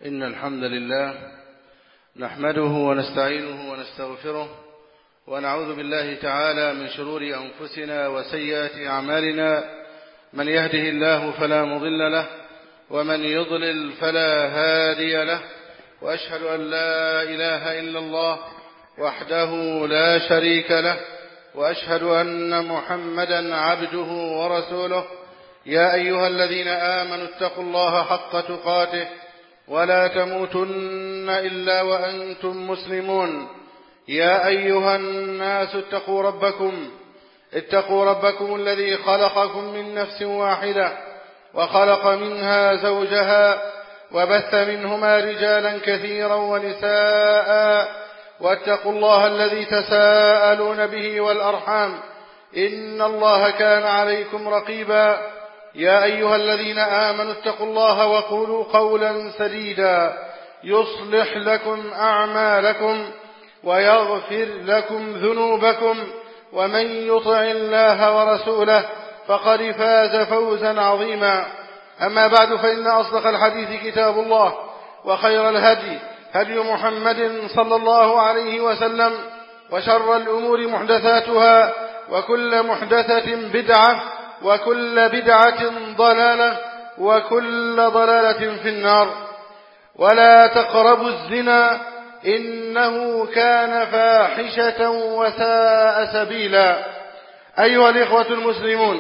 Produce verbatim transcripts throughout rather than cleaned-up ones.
إن الحمد لله نحمده ونستعينه ونستغفره ونعوذ بالله تعالى من شرور أنفسنا وسيئات أعمالنا. من يهده الله فلا مضل له ومن يضلل فلا هادي له، وأشهد أن لا إله إلا الله وحده لا شريك له، وأشهد أن محمدا عبده ورسوله. يا أيها الذين آمنوا اتقوا الله حق تقاته ولا تموتن إلا وأنتم مسلمون. يا أيها الناس اتقوا ربكم اتقوا ربكم الذي خلقكم من نفس واحدة وخلق منها زوجها وبث منهما رجالا كثيرا ونساء، واتقوا الله الذي تساءلون به والأرحام إن الله كان عليكم رقيبا. يا أيها الذين آمنوا اتقوا الله وقولوا قولا سديدا يصلح لكم أعمالكم ويغفر لكم ذنوبكم، ومن يطع الله ورسوله فقد فاز فوزا عظيما. أما بعد، فإن أصدق الحديث كتاب الله، وخير الهدي هدي محمد صلى الله عليه وسلم، وشر الأمور محدثاتها، وكل محدثة بدعة، وكل بدعة ضلالة، وكل ضلالة في النار. ولا تقربوا الزنا إنه كان فاحشة وساء سبيلا. أيها الإخوة المسلمون،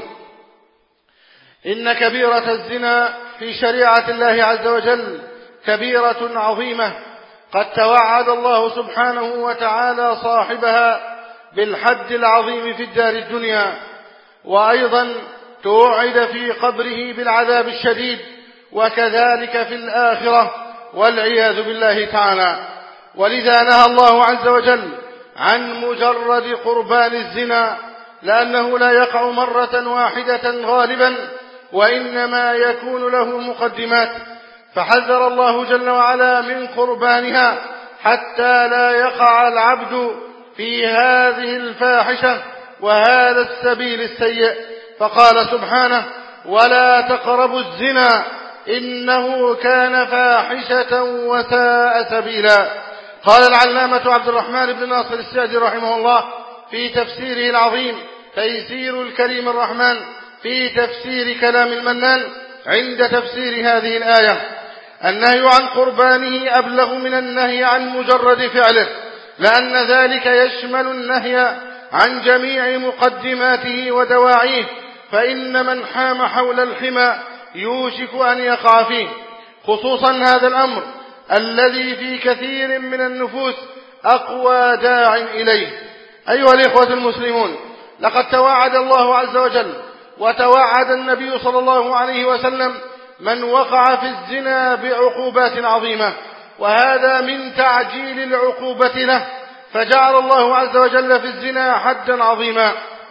إن كبيرة الزنا في شريعة الله عز وجل كبيرة عظيمة، قد توعد الله سبحانه وتعالى صاحبها بالحد العظيم في الدار الدنيا، وأيضا توعد في قبره بالعذاب الشديد، وكذلك في الآخرة والعياذ بالله تعالى. ولذا نهى الله عز وجل عن مجرد قربان الزنا، لأنه لا يقع مرة واحدة غالبا، وإنما يكون له مقدمات، فحذر الله جل وعلا من قربانها حتى لا يقع العبد في هذه الفاحشة وهذا السبيل السيء. فقال سبحانه: ولا تقربوا الزنا إنه كان فاحشة وساء سبيلا. قال العلامة عبد الرحمن بن ناصر السعدي رحمه الله في تفسيره العظيم تيسير الكريم الرحمن في تفسير كلام المنان عند تفسير هذه الآية: النهي عن قربانه أبلغ من النهي عن مجرد فعله، لأن ذلك يشمل النهي عن جميع مقدماته ودواعيه، فإن من حام حول الحمى يوشك أن يقع فيه، خصوصا هذا الأمر الذي في كثير من النفوس أقوى داع إليه. أيها الإخوة المسلمون، لقد توعد الله عز وجل وتوعد النبي صلى الله عليه وسلم من وقع في الزنا بعقوبات عظيمة، وهذا من تعجيل العقوبة له، فجعل الله عز وجل في الزنا حدا عظيما.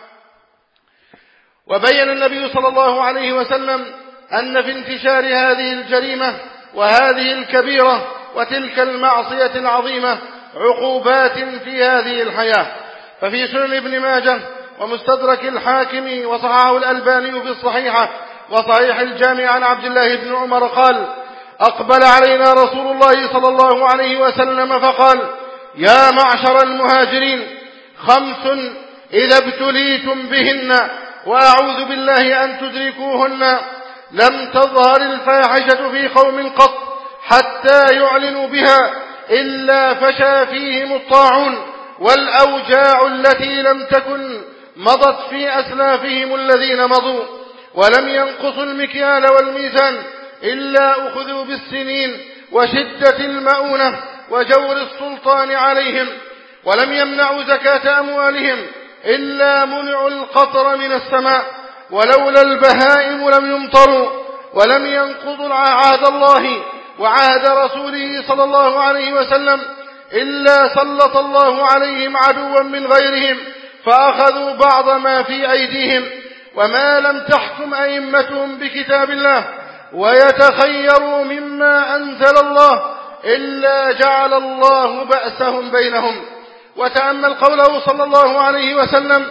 وبين النبي صلى الله عليه وسلم أن في انتشار هذه الجريمة وهذه الكبيرة وتلك المعصية العظيمة عقوبات في هذه الحياة. ففي سنن ابن ماجه ومستدرك الحاكم وصححه الألباني في الصحيحة وصحيح الجامع عن عبد الله بن عمر قال: أقبل علينا رسول الله صلى الله عليه وسلم فقال: يا معشر المهاجرين، خمس إذا ابتليتم بهن وأعوذ بالله أن تدركوهن لم تظهر الفاحشة في قوم قط حتى يعلنوا بها إلا فشى فيهم الطاعون والأوجاع التي لم تكن مضت في أسلافهم الذين مضوا، ولم ينقصوا المكيال والميزان إلا أخذوا بالسنين وشدة المؤونة وجور السلطان عليهم، ولم يمنعوا زكاة أموالهم إلا منعوا القطر من السماء، ولولا البهائم لم يمطروا، ولم ينقضوا عهد الله وعهد رسوله صلى الله عليه وسلم إلا سلط الله عليهم عدوا من غيرهم فأخذوا بعض ما في أيديهم، وما لم تحكم أئمتهم بكتاب الله ويتخيروا مما أنزل الله إلا جعل الله بأسهم بينهم. وتأمل قوله صلى الله عليه وسلم: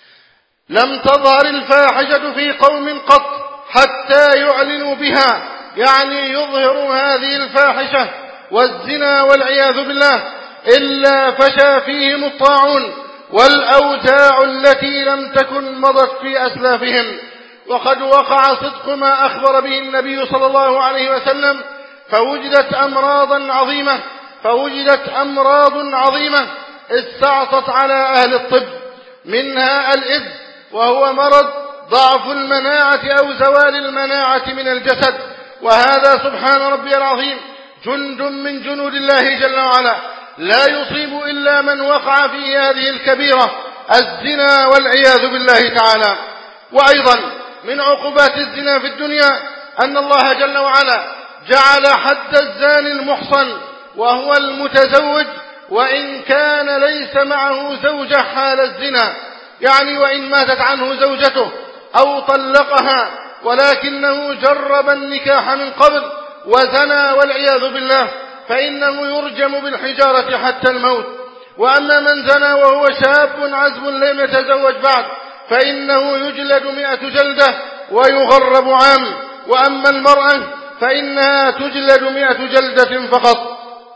لم تظهر الفاحشة في قوم قط حتى يعلنوا بها، يعني يظهر هذه الفاحشة والزنا والعياذ بالله إلا فشى فيهم الطاعون والأوجاع التي لم تكن مضت في أسلافهم. وقد وقع صدق ما أخبر به النبي صلى الله عليه وسلم، فوجدت أمراضا عظيمة فوجدت أمراض عظيمة استعصت على أهل الطب، منها الإيدز، وهو مرض ضعف المناعة أو زوال المناعة من الجسد. وهذا سبحان ربي العظيم جند من جنود الله جل وعلا لا يصيب إلا من وقع في هذه الكبيرة الزنا والعياذ بالله تعالى. وأيضا من عقوبات الزنا في الدنيا أن الله جل وعلا جعل حد الزاني المحصن وهو المتزوج وإن كان ليس معه زوجة حال الزنا، يعني وإن ماتت عنه زوجته أو طلقها ولكنه جرب النكاح من قبل وزنى والعياذ بالله فإنه يرجم بالحجارة حتى الموت. وأما من زنى وهو شاب عزب لم يتزوج بعد فإنه يجلد مئة جلدة ويغرب عام. وأما المرأة فإنها تجلد مئة جلدة فقط.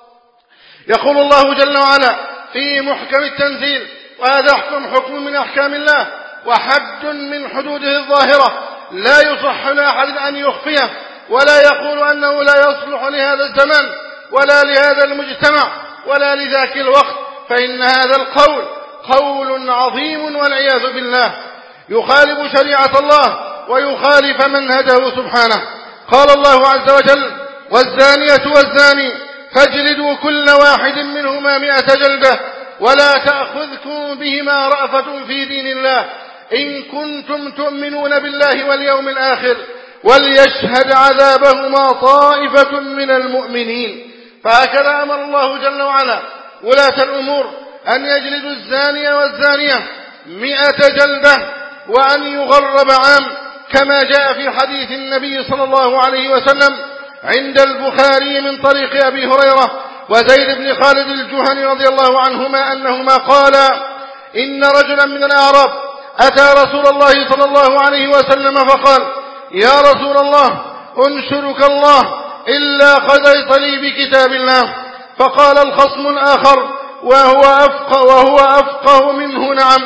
يقول الله جل وعلا في محكم التنزيل، وهذا حكم حكم من أحكام الله وحد من حدوده الظاهرة لا يصح لأحد أن يخفيه ولا يقول أنه لا يصلح لهذا الزمان ولا لهذا المجتمع ولا لذاك الوقت، فإن هذا القول قول عظيم والعياذ بالله يخالف شريعة الله ويخالف منهجه سبحانه. قال الله عز وجل: والزانية والزاني فاجلدوا كل واحد منهما مئة جلدة ولا تأخذكم بهما رأفة في دين الله إن كنتم تؤمنون بالله واليوم الآخر وليشهد عذابهما طائفة من المؤمنين. فهكذا أمر الله جل وعلا ولاة الأمور أن يجلدوا الزاني والزانية مئة جلدة وأن يغرب عام، كما جاء في حديث النبي صلى الله عليه وسلم عند البخاري من طريق أبي هريرة وزيد بن خالد الجهني رضي الله عنهما أنهما قالا: إن رجلا من الأعراب أتى رسول الله صلى الله عليه وسلم فقال: يا رسول الله أنشرك الله إلا قضيت لي بكتاب الله. فقال الخصم الآخر وهو أفقه, وهو أفقه منه: نعم،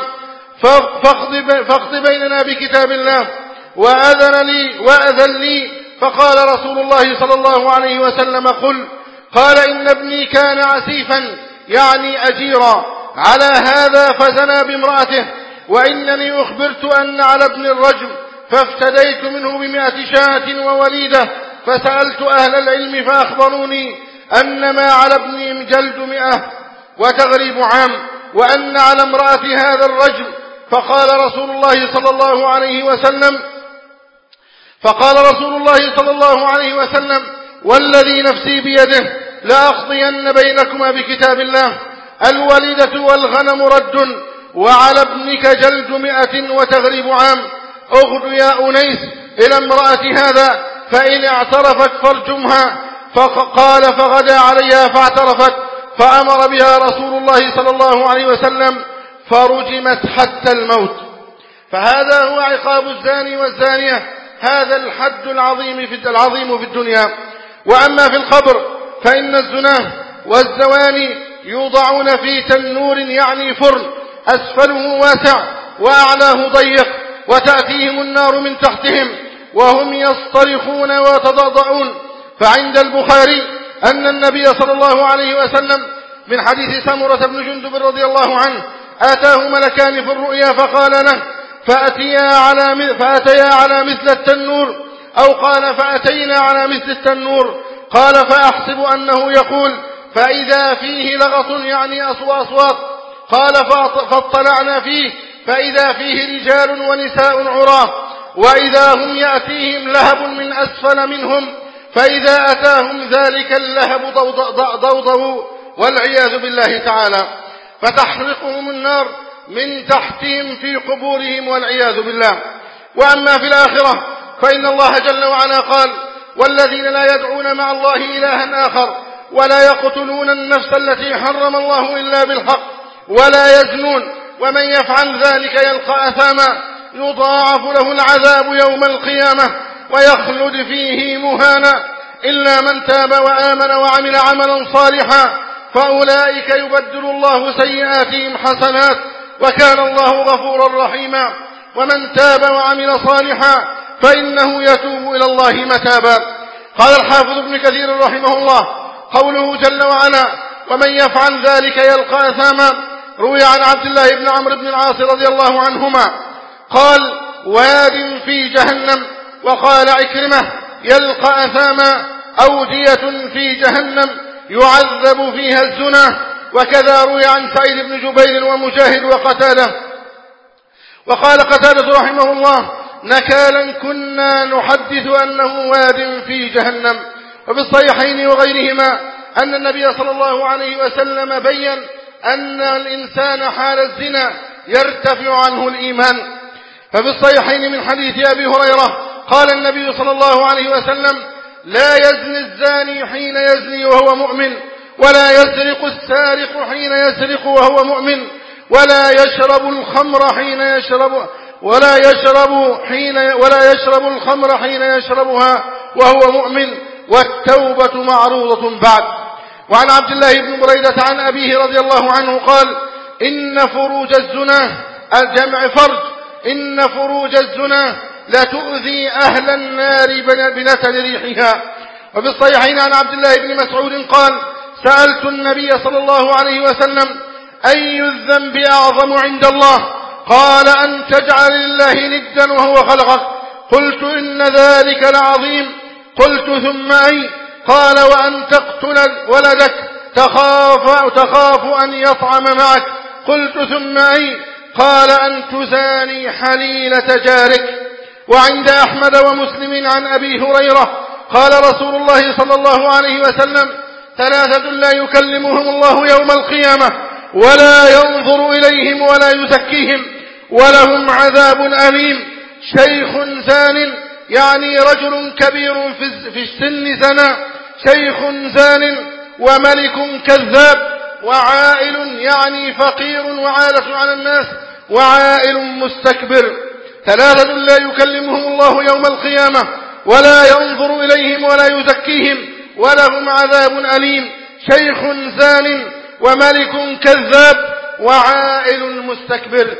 فاقض بيننا بكتاب الله وأذن لي وأذن لي. فقال رسول الله صلى الله عليه وسلم: قل. قال: إن ابني كان عسيفا يعني أجيرا على هذا فزنى بامرأته، وإنني أخبرت أن على ابن الرجم فافتديت منه بمئة شاة ووليدة، فسألت أهل العلم فأخبروني أن ما على ابني جلد مئة وتغريب عام وأن على امرأة هذا الرجم. فقال رسول الله صلى الله عليه وسلم فقال رسول الله صلى الله عليه وسلم: والذي نفسي بيده لأقضين بينكما بكتاب الله، الوليدة والغنم رد وعلى ابنك جلد مئة وتغريب عام. اغد يا أنيس إلى امرأة هذا فإن اعترفت فارجمها. فقال: فغدا عليها فاعترفت، فأمر بها رسول الله صلى الله عليه وسلم فرجمت حتى الموت. فهذا هو عقاب الزاني والزانية، هذا الحد العظيم في العظيم في الدنيا. وأما في القبر فإن الزنا والزواني يوضعون في تنور يعني فرن أسفله واسع وأعلاه ضيق، وتأتيهم النار من تحتهم وهم يصطرخون ويتضاضعون. فعند البخاري أن النبي صلى الله عليه وسلم من حديث سمرة بن جندب رضي الله عنه آتاه ملكان في الرؤيا فقال له: فأتيا على فأتيا على مثل التنور، أو قال: فأتينا على مثل التنور. قال: فأحسب أنه يقول: فإذا فيه لغط يعني أصوات. قال: فاطلعنا فيه فإذا فيه رجال ونساء عراة، وإذا هم يأتيهم لهب من أسفل منهم، فإذا أتاهم ذلك اللهب ضوضوا والعياذ بالله تعالى، فتحرقهم النار من تحتهم في قبورهم والعياذ بالله. وأما في الآخرة فإن الله جل وعلا قال: والذين لا يدعون مع الله إلها آخر ولا يقتلون النفس التي حرم الله إلا بالحق ولا يزنون ومن يفعل ذلك يلقى أثاما يضاعف له العذاب يوم القيامة ويخلد فيه مهانا إلا من تاب وآمن وعمل عملا صالحا فأولئك يبدل الله سيئاتهم حسنات وكان الله غفورا رحيما. ومن تاب وعمل صالحا فإنه يتوب إلى الله متابا. قال الحافظ ابن كثير رحمه الله: قوله جل وعلا: ومن يفعل ذلك يلقى أثاما، روي عن عبد الله بن عمرو بن العاص رضي الله عنهما قال: واد في جهنم. وقال عكرمة: يلقى أثاما أودية في جهنم يعذب فيها الزنا. وكذا روي عن سعيد بن جبير ومجاهد وقتادة. وقال قتادة رحمه الله: نكالا كنا نحدث أنه واد في جهنم. وفي الصحيحين وغيرهما أن النبي صلى الله عليه وسلم بين أن الإنسان حال الزنا يرتفع عنه الإيمان. ففي الصحيحين من حديث أبي هريرة قال النبي صلى الله عليه وسلم: لا يزني الزاني حين يزني وهو مؤمن، ولا يسرق السارق حين يسرق وهو مؤمن، ولا يشرب الخمر حين يشرب ولا يشرب حين ولا يشرب الخمر حين يشربها وهو مؤمن، والتوبة معروضة بعد. وعن عبد الله بن بريدة عن أبيه رضي الله عنه قال: إن فروج الزنا الجمع فرج إن فروج الزنا لتؤذي أهل النار بنتن ريحها. وفي الصحيحين عن عبد الله بن مسعود قال: سألت النبي صلى الله عليه وسلم: أي الذنب أعظم عند الله؟ قال: أن تجعل لله ندا وهو خلقك. قلت: إن ذلك لعظيم. قلت: ثم أي؟ قال: وأن تقتل ولدك تخاف, تخاف أن يطعم معك. قلت: ثم أي؟ قال: أن تزاني حليلة جارك. وعند أحمد ومسلم عن أبي هريرة قال رسول الله صلى الله عليه وسلم: ثلاثة لا يكلمهم الله يوم القيامة ولا ينظر إليهم ولا يزكيهم ولهم عذاب أليم: شيخ زان، يعني رجل كبير في السن زنا، شيخ زان، وملك كذاب، وعائل، يعني فقير وعالة على الناس، وعائل مستكبر. ثلاثة لا يكلمهم الله يوم القيامة ولا ينظر إليهم ولا يزكيهم ولهم عذاب أليم: شيخ زان، وملك كذاب، وعائل مستكبر.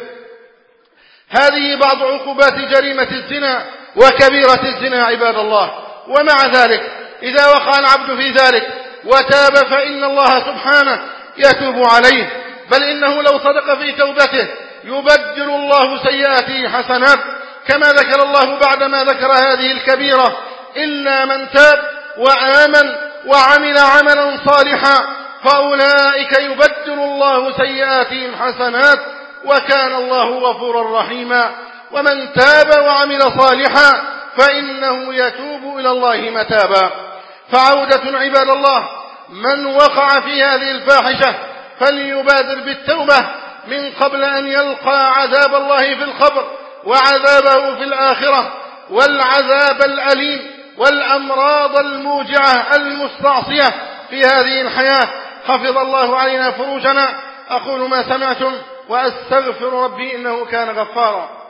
هذه بعض عقوبات جريمة الزنا وكبيرة الزنا عباد الله. ومع ذلك إذا وقع العبد في ذلك وتاب فإن الله سبحانه يتوب عليه، بل إنه لو صدق في توبته يبدل الله سيئاته حسنات، كما ذكر الله بعدما ذكر هذه الكبيرة: إلا من تاب وآمن وعمل عملا صالحا فأولئك يبدل الله سيئاتهم حسنات وكان الله غفورا رحيما. ومن تاب وعمل صالحا فإنه يتوب إلى الله متابا. فعودة عباد الله: من وقع في هذه الفاحشة فليبادر بالتوبة من قبل أن يلقى عذاب الله في القبر وعذابه في الآخرة والعذاب الأليم والأمراض الموجعة المستعصية في هذه الحياة. حفظ الله علينا فروجنا. أقول ما سمعتم وأستغفر ربي إنه كان غفارا.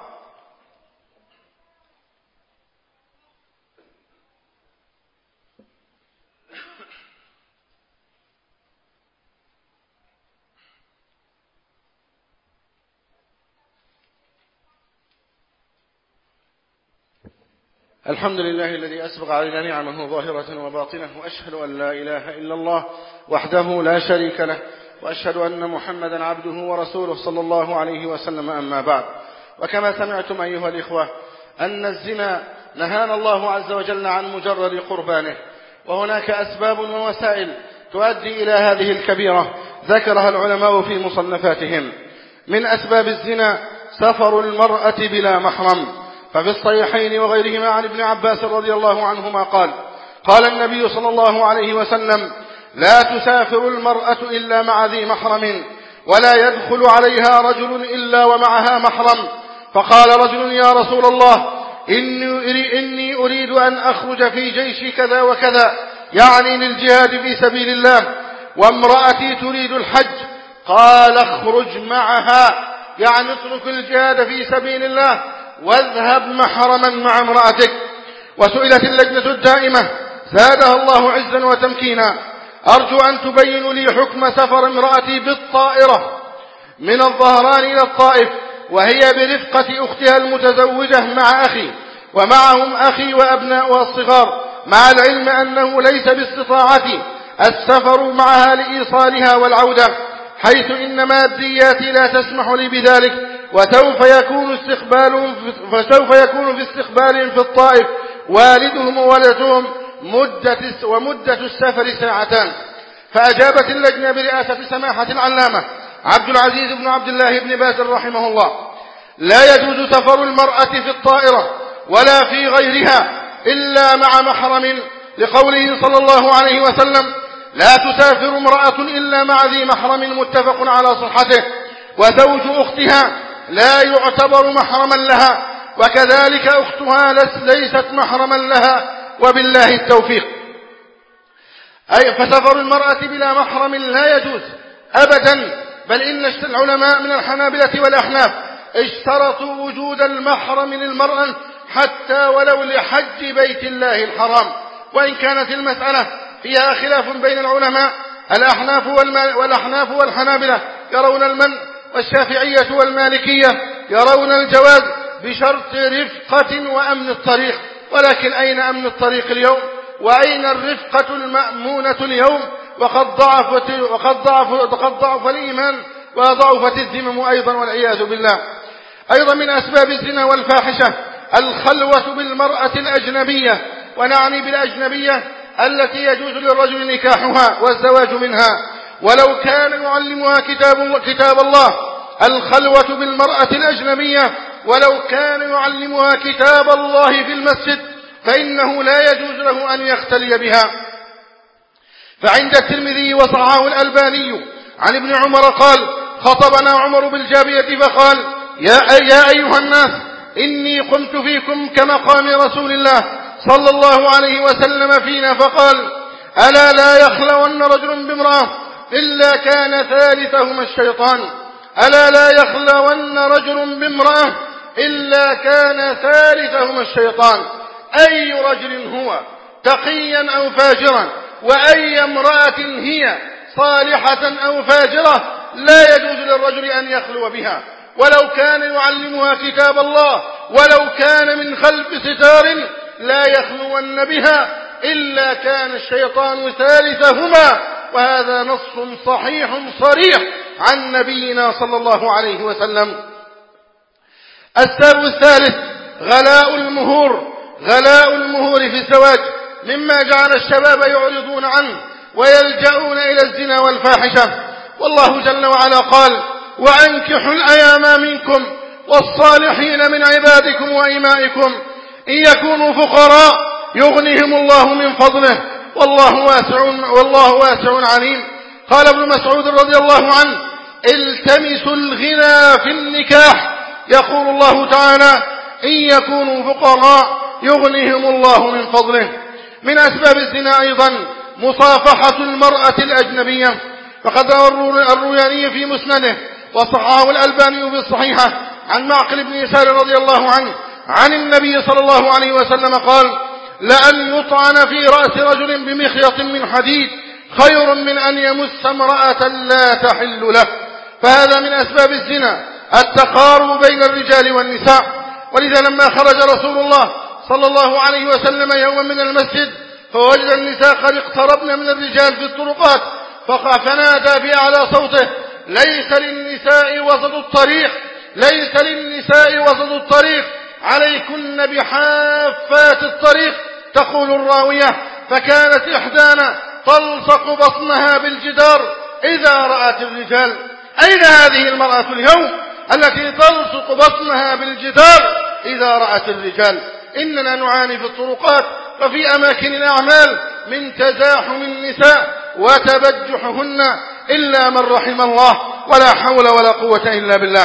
الحمد لله الذي أسبغ علينا نعمه ظاهرة وباطنة، وأشهد أن لا إله إلا الله وحده لا شريك له، وأشهد أن محمدا عبده ورسوله صلى الله عليه وسلم. أما بعد، وكما سمعتم أيها الإخوة أن الزنا نهانا الله عز وجل عن مجرد قربانه، وهناك أسباب ووسائل تؤدي إلى هذه الكبيرة ذكرها العلماء في مصنفاتهم. من أسباب الزنا سفر المرأة بلا محرم، ففي الصحيحين وغيرهما عن ابن عباس رضي الله عنهما قال: قال النبي صلى الله عليه وسلم: لا تسافر المرأة إلا مع ذي محرم، ولا يدخل عليها رجل إلا ومعها محرم. فقال رجل: يا رسول الله، إني, إني أريد أن أخرج في جيش كذا وكذا، يعني للجهاد في سبيل الله، وامرأتي تريد الحج. قال: اخرج معها، يعني اترك الجهاد في سبيل الله واذهب محرما مع امرأتك. وسئلت اللجنة الدائمة زادها الله عزا وتمكينا. أرجو أن تبينوا لي حكم سفر امرأتي بالطائرة من الظهران إلى الطائف وهي برفقة أختها المتزوجة مع أخي، ومعهم أخي وأبناؤها الصغار، مع العلم أنه ليس باستطاعتي السفر معها لإيصالها والعودة، حيث إن مادياتي لا تسمح لي بذلك، وسوف يكون استقبال فسوف يكون في استقبال في الطائف والدهم وولدهم مدة ومدة السفر ساعتان. فأجابت اللجنة برئاسة سماحة العلامة عبد العزيز بن عبد الله بن باز رحمه الله: لا يجوز سفر المرأة في الطائرة ولا في غيرها إلا مع محرم، لقوله صلى الله عليه وسلم: لا تسافر امرأة إلا مع ذي محرم، متفق على صحته. وزوج أختها لا يعتبر محرما لها، وكذلك أختها ليست محرما لها، وبالله التوفيق. أي فسفر المرأة بلا محرم لا يجوز أبدا، بل إن العلماء من الحنابلة والأحناف اشترطوا وجود المحرم للمرأة حتى ولو لحج بيت الله الحرام. وإن كانت المسألة فيها خلاف بين العلماء، الأحناف والأحناف والحنابلة يرون المنع، والشافعية والمالكية يرون الجواز بشرط رفقة وأمن الطريق. ولكن أين أمن الطريق اليوم؟ وأين الرفقة المأمونة اليوم؟ وقد ضعفت وقد ضعف وقد ضعف الإيمان وضعفت الذمم أيضا، والعياذ بالله. أيضا من أسباب الزنا والفاحشة الخلوة بالمرأة الأجنبية، ونعني بالأجنبية التي يجوز للرجل نكاحها والزواج منها ولو كان يعلمها كتاب, كتاب الله. الخلوة بالمرأة الأجنبية ولو كان يعلمها كتاب الله في المسجد فإنه لا يجوز له أن يختلي بها. فعند الترمذي وصححه الألباني عن ابن عمر قال: خطبنا عمر بالجابية فقال: يا, يا أيها الناس، إني قمت فيكم كمقام رسول الله صلى الله عليه وسلم فينا، فقال: ألا لا يخلون رجل بامرأة إلا كان ثالثهما الشيطان. ألا لا يخلون رجل بامرأة إلا كان ثالثهما الشيطان. أي رجل هو تقيا أو فاجرا، وأي امرأة هي صالحة أو فاجرة، لا يجوز للرجل أن يخلو بها ولو كان يعلمها كتاب الله، ولو كان من خلف ستار لا يخلون بها إلا كان الشيطان ثالثهما. وهذا نص صحيح صريح عن نبينا صلى الله عليه وسلم. السبب الثالث غلاء المهور غلاء المهور في الزواج، مما جعل الشباب يعرضون عنه ويلجؤون إلى الزنا والفاحشة. والله جل وعلا قال: وأنكحوا الأيام منكم والصالحين من عبادكم وإمائكم إن يكونوا فقراء يغنيهم الله من فضله والله واسع والله واسع عليم. قال ابن مسعود رضي الله عنه: التمسوا الغنى في النكاح. يقول الله تعالى: إن يكونوا فقراء يغنيهم الله من فضله. من أسباب الزنا أيضا مصافحة المرأة الأجنبية، فقد روى الروياني في مسنده وصححه الألباني بالصحيحة عن معقل بن يسار رضي الله عنه عن النبي صلى الله عليه وسلم قال: لأن يطعن في رأس رجل بمخيط من حديد خير من أن يمس امرأة لا تحل له. فهذا من أسباب الزنا التقارب بين الرجال والنساء. ولذا لما خرج رسول الله صلى الله عليه وسلم يوما من المسجد فوجد النساء قد اقتربن من الرجال في الطرقات، فنادى بأعلى صوته: ليس للنساء وسط الطريق ليس للنساء وسط الطريق عليكن بحافات الطريق. تقول الراوية: فكانت إحدانا تلصق بطنها بالجدار إذا رأت الرجال. أين هذه المرأة اليوم التي تلصق بطنها بالجدار إذا رأت الرجال؟ إننا نعاني في الطرقات وفي أماكن الأعمال من تزاحم النساء وتبجحهن إلا من رحم الله، ولا حول ولا قوة إلا بالله.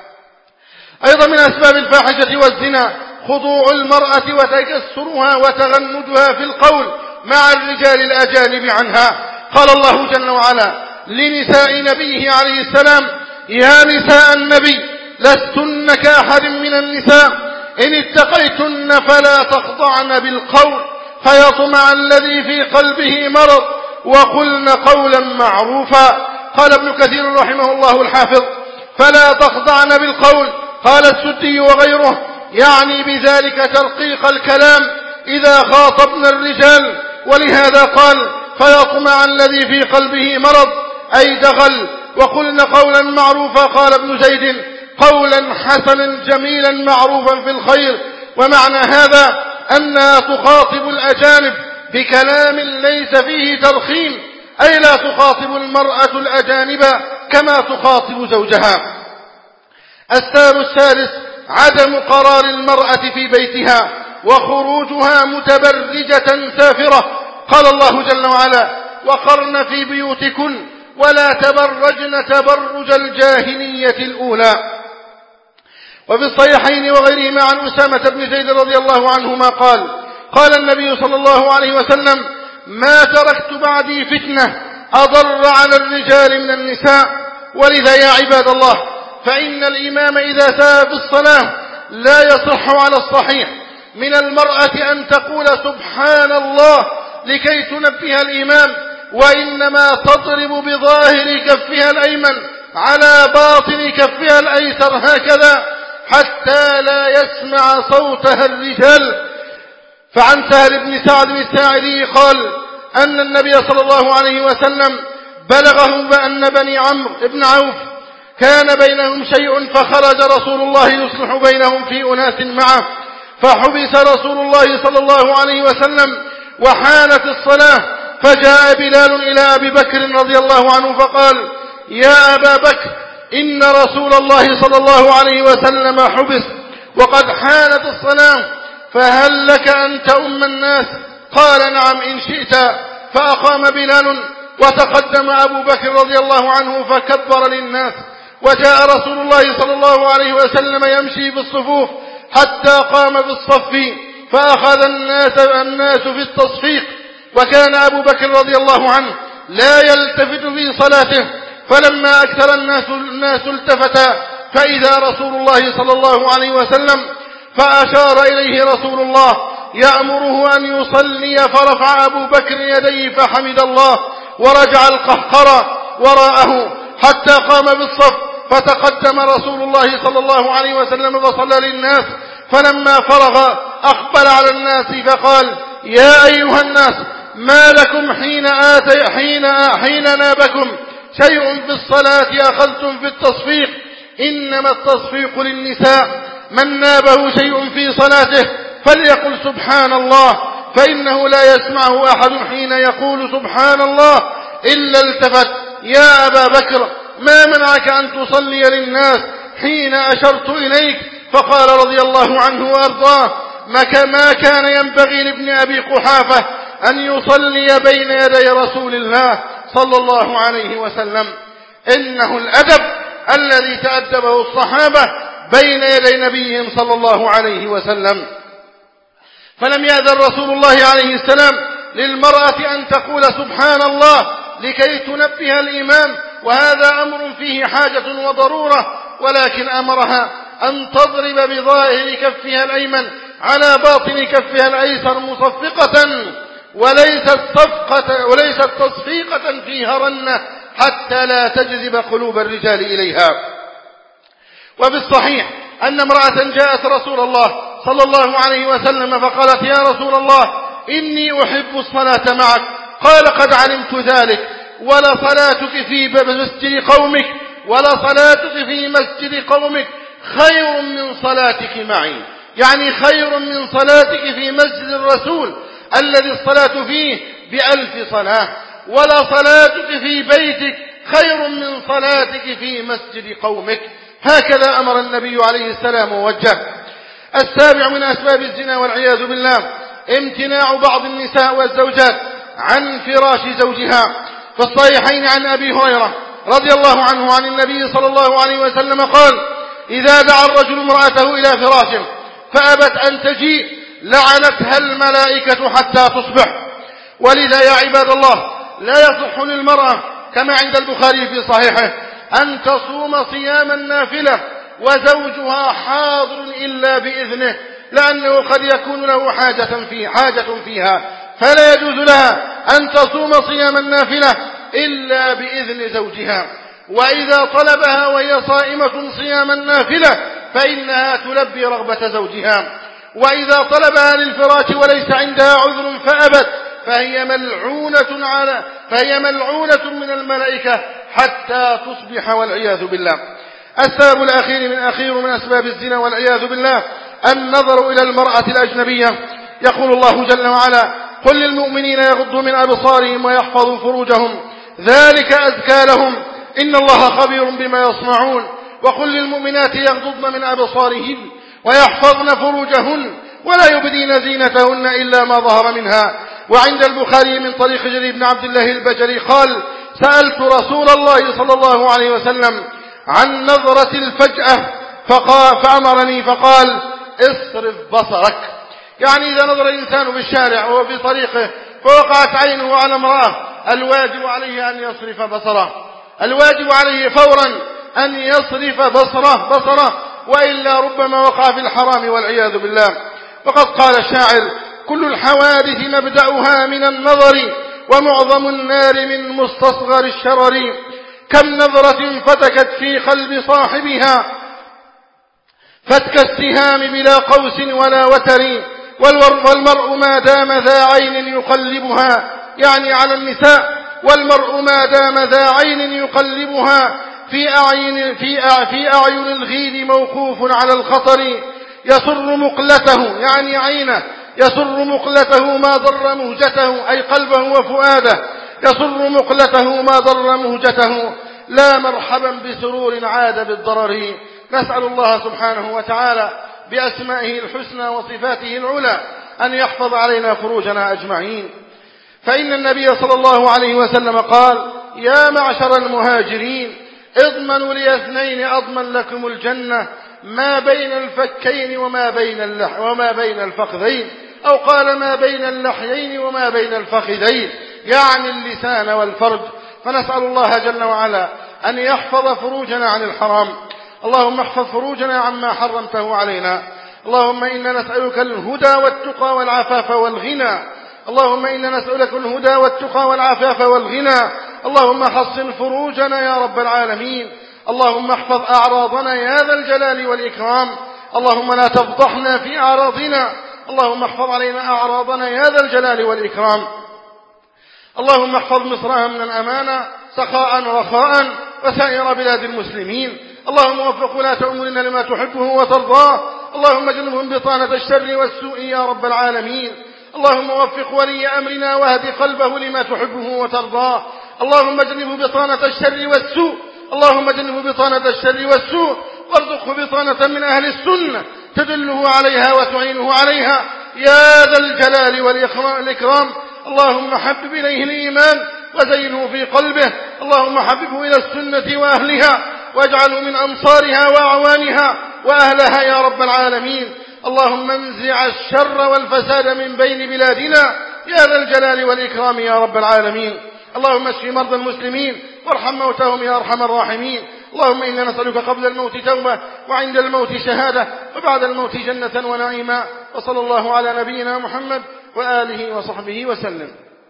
أيضا من أسباب الفاحشة والزنا خضوع المرأة وتكسرها وتغنجها في القول مع الرجال الأجانب عنها. قال الله جل وعلا لنساء نبيه عليه السلام: يا نساء النبي لستن كأحد من النساء إن اتقيتن فلا تخضعن بالقول فيطمع الذي في قلبه مرض وقلن قولا معروفا. قال ابن كثير رحمه الله الحافظ: فلا تخضعن بالقول. قال السدي وغيره: يعني بذلك ترقيق الكلام إذا خاطبنا الرجال، ولهذا قال: فيطمع الذي في قلبه مرض أي دغل. وقلن قولا معروفا. قال ابن زيد: قولا حسنا جميلا معروفا في الخير. ومعنى هذا أنها تخاطب الأجانب بكلام ليس فيه ترخيم، أي لا تخاطب المرأة الأجانب كما تخاطب زوجها. السبب الثالث عدم قرار المرأة في بيتها وخروجها متبرجة سافرة. قال الله جل وعلا: وقرن في بيوتكن ولا تبرجن تبرج الجاهلية الأولى. وفي الصحيحين وغيرهما عن أسامة بن زيد رضي الله عنهما قال: قال النبي صلى الله عليه وسلم: ما تركت بعدي فتنة أضر على الرجال من النساء. ولذا يا عباد الله، فإن الإمام إذا ساء في الصلاة لا يصح على الصحيح من المرأة أن تقول سبحان الله لكي تنبه الإمام، وإنما تضرب بظاهر كفها الأيمن على باطن كفها الأيسر هكذا حتى لا يسمع صوتها الرجال. فعن سهل بن سعد الساعدي قال أن النبي صلى الله عليه وسلم بلغه بأن بني عمرو بن عوف كان بينهم شيء، فخرج رسول الله يصلح بينهم في أناس معه، فحبس رسول الله صلى الله عليه وسلم وحانت الصلاة، فجاء بلال إلى أبي بكر رضي الله عنه فقال: يا أبا بكر، إن رسول الله صلى الله عليه وسلم حبس وقد حانت الصلاة، فهل لك أن تؤم الناس؟ قال: نعم إن شئت. فأقام بلال وتقدم أبو بكر رضي الله عنه فكبر للناس، وجاء رسول الله صلى الله عليه وسلم يمشي بالصفوف حتى قام بالصف، فأخذ الناس, الناس في التصفيق، وكان أبو بكر رضي الله عنه لا يلتفت في صلاته، فلما أكثر الناس, الناس التفت فإذا رسول الله صلى الله عليه وسلم، فأشار إليه رسول الله يأمره أن يصلي، فرفع أبو بكر يديه فحمد الله ورجع القهقرة وراءه حتى قام بالصف، فتقدم رسول الله صلى الله عليه وسلم فصلى للناس، فلما فرغ أقبل على الناس فقال: يا أيها الناس، ما لكم حين, آتي حين, حين نابكم شيء في الصلاة أخذتم في التصفيق؟ إنما التصفيق للنساء، من نابه شيء في صلاته فليقل سبحان الله، فإنه لا يسمعه أحد حين يقول سبحان الله إلا التفت. يا أبا بكر، ما منعك أن تصلي للناس حين أشرت إليك؟ فقال رضي الله عنه وأرضاه: ما كان ينبغي لابن أبي قحافة أن يصلي بين يدي رسول الله صلى الله عليه وسلم. إنه الأدب الذي تأدبه الصحابة بين يدي نبيهم صلى الله عليه وسلم. فلم يأذن رسول الله عليه السلام للمرأة أن تقول سبحان الله لكي تنبه الإمام، وهذا أمر فيه حاجة وضرورة، ولكن أمرها أن تضرب بظاهر كفها الأيمن على باطن كفها الأيسر مصفقة، وليست صفقة وليست تصفيقة فيها رنة حتى لا تجذب قلوب الرجال إليها. وفي الصحيح أن امرأة جاءت رسول الله صلى الله عليه وسلم فقالت: يا رسول الله، إني أحب الصلاة معك. قال: قد علمت ذلك، ولا صلاتك في مسجد قومك ولا صلاتك في مسجد قومك خير من صلاتك معي، يعني خير من صلاتك في مسجد الرسول الذي الصلاة فيه بألف صلاة، ولا صلاتك في بيتك خير من صلاتك في مسجد قومك. هكذا أمر النبي عليه السلام ووجه. السابع من أسباب الزنا والعياذ بالله امتناع بعض النساء والزوجات عن فراش زوجها. في الصحيحين عن أبي هريرة رضي الله عنه عن النبي صلى الله عليه وسلم قال: إذا دعا الرجل امرأته إلى فراشه فأبت أن تجيء لعنتها الملائكة حتى تصبح. ولذا يا عباد الله، لا يصح للمرأة كما عند البخاري في صحيحه أن تصوم صيام النافلة وزوجها حاضر إلا بإذنه، لأنه قد يكون له حاجة فيه حاجة فيها، فلا يجوز لها أن تصوم صيام النافلة إلا بإذن زوجها. وإذا طلبها وهي صائمة صيام النافلة فإنها تلبي رغبة زوجها، وإذا طلبها للفراش وليس عندها عذر فأبت فهي ملعونة على فهي ملعونة من الملائكة حتى تصبح والعياذ بالله. السبب الأخير من أخير من أسباب الزنا والعياذ بالله النظر إلى المرأة الأجنبية. يقول الله جل وعلا: قل للمؤمنين يغضوا من أبصارهم ويحفظوا فروجهم ذلك أزكى لهم إن الله خبير بما يصنعون. وقل للمؤمنات يغضضن من أبصارهن ويحفظن فروجهن ولا يبدين زينتهن إلا ما ظهر منها. وعند البخاري من طريق جرير بن عبد الله البجلي قال: سألت رسول الله صلى الله عليه وسلم عن نظرة الفجأة فقال فأمرني فقال: اصرف بصرك. يعني إذا نظر الإنسان بالشارع وهو في طريقه فوقعت عينه على امرأة الواجب عليه أن يصرف بصره، الواجب عليه فورا أن يصرف بصره بصره وإلا ربما وقع في الحرام والعياذ بالله. وقد قال الشاعر: كل الحوادث مبدأها من النظر ومعظم النار من مستصغر الشرر. كم نظرة فتكت في قلب صاحبها فتك السهام بلا قوس ولا وتر. والمرء ما دام ذا عين يقلبها، يعني على النساء، والمرء ما دام ذا عين يقلبها في أعين, في في أعين الغيد موقوف على الخطر. يسر مقلته، يعني عينه، يسر مقلته ما ضر مهجته، أي قلبه وفؤاده، يسر مقلته ما ضر مهجته. لا مرحبا بسرور عاد بالضرر. نسأل الله سبحانه وتعالى بأسمائه الحسنى وصفاته العلى أن يحفظ علينا فروجنا أجمعين. فإن النبي صلى الله عليه وسلم قال: يا معشر المهاجرين اضمنوا لي اثنين أضمن لكم الجنة، ما بين الفكين وما بين اللح وما بين الفخذين، أو قال ما بين اللحيين وما بين الفخذين، يعني اللسان والفرج. فنسأل الله جل وعلا أن يحفظ فروجنا عن الحرام. اللهم احفظ فروجنا عما حرمته علينا. اللهم إنا نسألك الهدى والتقى والعفاف والغنى. اللهم إنا نسألك الهدى والتقى والعفاف والغنى. اللهم حصن فروجنا يا رب العالمين. اللهم احفظ أعراضنا يا ذا الجلال والإكرام. اللهم لا تفضحنا في أعراضنا. اللهم احفظ علينا أعراضنا يا ذا الجلال والإكرام. اللهم احفظ مصر أمنا أمانا سخاء رخاء وسائر بلاد المسلمين. اللهم وفق ولاة أمورنا لما تحبه وترضاه. اللهم اجنبهم بطانة الشر والسوء يا رب العالمين. اللهم وفق ولي أمرنا واهد قلبه لما تحبه وترضاه. اللهم اجنبه بطانة الشر والسوء. اللهم اجنبه بطانة الشر والسوء وارزقه بطانة من أهل السنة تدله عليها وتعينه عليها يا ذا الجلال والإكرام. اللهم حبب إليه الإيمان وزينه في قلبه. اللهم حببه إلى السنة وأهلها واجعله من أنصارها وأعوانها وأهلها يا رب العالمين. اللهم انزع الشر والفساد من بين بلادنا يا ذا الجلال والإكرام يا رب العالمين. اللهم اشف مرضى المسلمين وارحم موتاهم يا أرحم الراحمين. اللهم إنا نسألك قبل الموت توبة وعند الموت شهادة وبعد الموت جنة ونعيما. وصلى الله على نبينا محمد وآله وصحبه وسلم.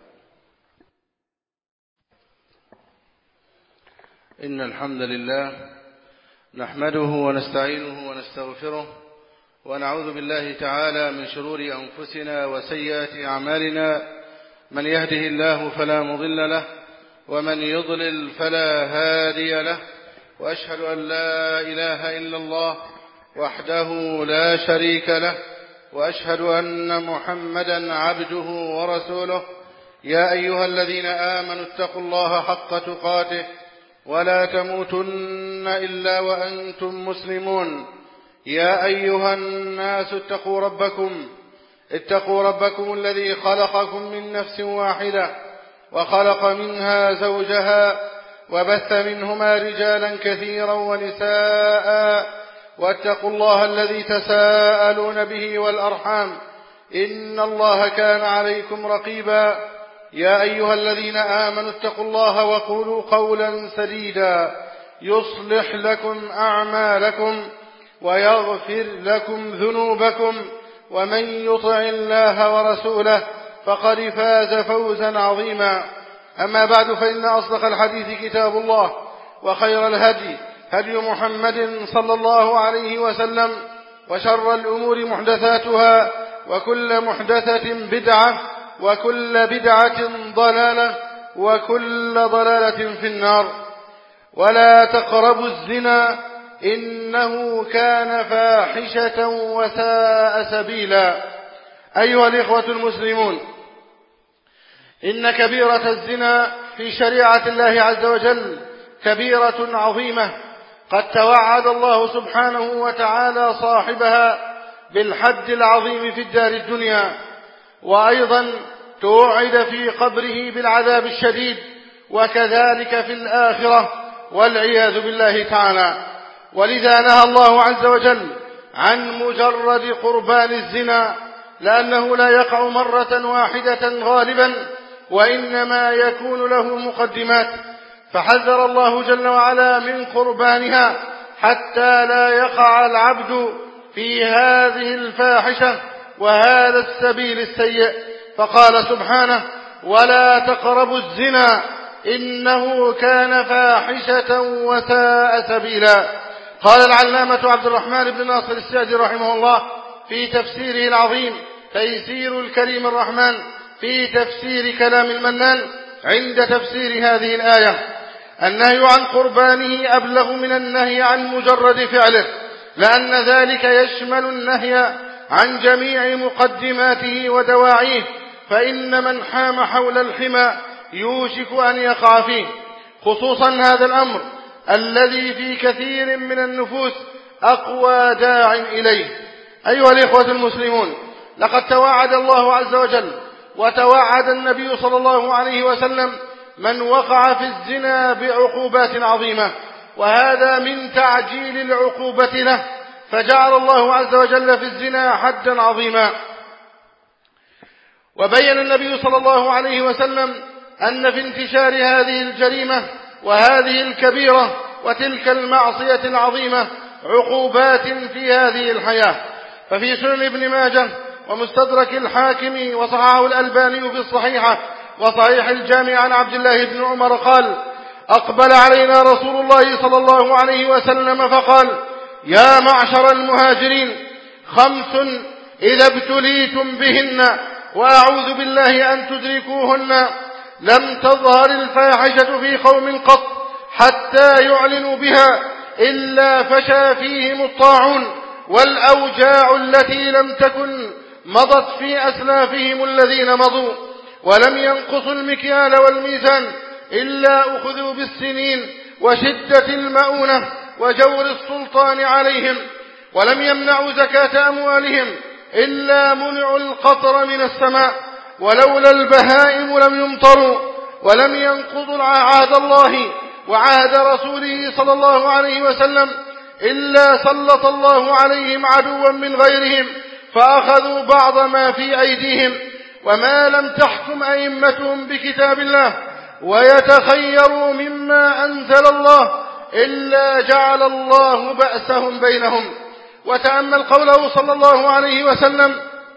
إن الحمد لله نحمده ونستعينه ونستغفره ونعوذ بالله تعالى من شرور أنفسنا وسيئات أعمالنا. من يهده الله فلا مضل له ومن يضلل فلا هادي له. وأشهد أن لا إله إلا الله وحده لا شريك له وأشهد أن محمدا عبده ورسوله. يا أيها الذين آمنوا اتقوا الله حق تقاته ولا تموتن إلا وأنتم مسلمون. يا أيها الناس اتقوا ربكم اتقوا ربكم الذي خلقكم من نفس واحدة وخلق منها زوجها وبث منهما رجالا كثيرا ونساء واتقوا الله الذي تساءلون به والأرحام إن الله كان عليكم رقيبا. يا أيها الذين آمنوا اتقوا الله وقولوا قولا سديدا يصلح لكم أعمالكم ويغفر لكم ذنوبكم ومن يطع الله ورسوله فقد فاز فوزا عظيما. أما بعد، فإن أصدق الحديث كتاب الله، وخير الهدي هدي محمد صلى الله عليه وسلم، وشر الأمور محدثاتها، وكل محدثة بدعة، وكل بدعة ضلالة، وكل ضلالة في النار. ولا تقربوا الزنا إنه كان فاحشة وساء سبيلا. أيها الإخوة المسلمون، إن كبيرة الزنا في شريعة الله عز وجل كبيرة عظيمة، قد توعد الله سبحانه وتعالى صاحبها بالحد العظيم في الدار الدنيا، وأيضا توعد في قبره بالعذاب الشديد، وكذلك في الآخرة والعياذ بالله تعالى. ولذا نهى الله عز وجل عن مجرد قربان الزنا، لأنه لا يقع مرة واحدة غالبا، وإنما يكون له مقدمات، فحذر الله جل وعلا من قربانها حتى لا يقع العبد في هذه الفاحشة وهذا السبيل السيء، فقال سبحانه: ولا تقربوا الزنا إنه كان فاحشة وساء سبيلا. قال العلامة عبد الرحمن بن ناصر السعدي رحمه الله في تفسيره العظيم تيسير الكريم الرحمن في تفسير كلام المنان عند تفسير هذه الآية: النهي عن قربانه أبلغ من النهي عن مجرد فعله، لأن ذلك يشمل النهي عن جميع مقدماته ودواعيه، فإن من حام حول الحمى يوشك أن يقع فيه، خصوصا هذا الأمر الذي في كثير من النفوس أقوى داع إليه. أيها الإخوة المسلمون، لقد توعد الله عز وجل وتوعد النبي صلى الله عليه وسلم من وقع في الزنا بعقوبات عظيمة، وهذا من تعجيل العقوبة له، فجعل الله عز وجل في الزنا حدا عظيما. وبين النبي صلى الله عليه وسلم أن في انتشار هذه الجريمة وهذه الكبيرة وتلك المعصية العظيمة عقوبات في هذه الحياة. ففي سنن ابن ماجه ومستدرك الحاكم وصححه الألباني في الصحيحة وصحيح الجامع عن عبد الله بن عمر قال: أقبل علينا رسول الله صلى الله عليه وسلم فقال: يا معشر المهاجرين، خمس إذا ابتليتم بهن وأعوذ بالله أن تدركوهن لم تظهر الفاحشة في قوم قط حتى يعلنوا بها إلا فشى فيهم الطاعون والأوجاع التي لم تكن مضت في أسلافهم الذين مضوا، ولم ينقصوا المكيال والميزان إلا أخذوا بالسنين وشدة المؤونة وجور السلطان عليهم، ولم يمنعوا زكاة أموالهم إلا منعوا القطر من السماء، ولولا البهائم لم يمطروا، ولم ينقضوا عهد الله وعهد رسوله صلى الله عليه وسلم إلا سلط الله عليهم عدوا من غيرهم فأخذوا بعض ما في أيديهم، وما لم تحكم أئمتهم بكتاب الله ويتخيروا مما أنزل الله إلا جعل الله بأسهم بينهم. وتأمل قوله صلى الله عليه وسلم: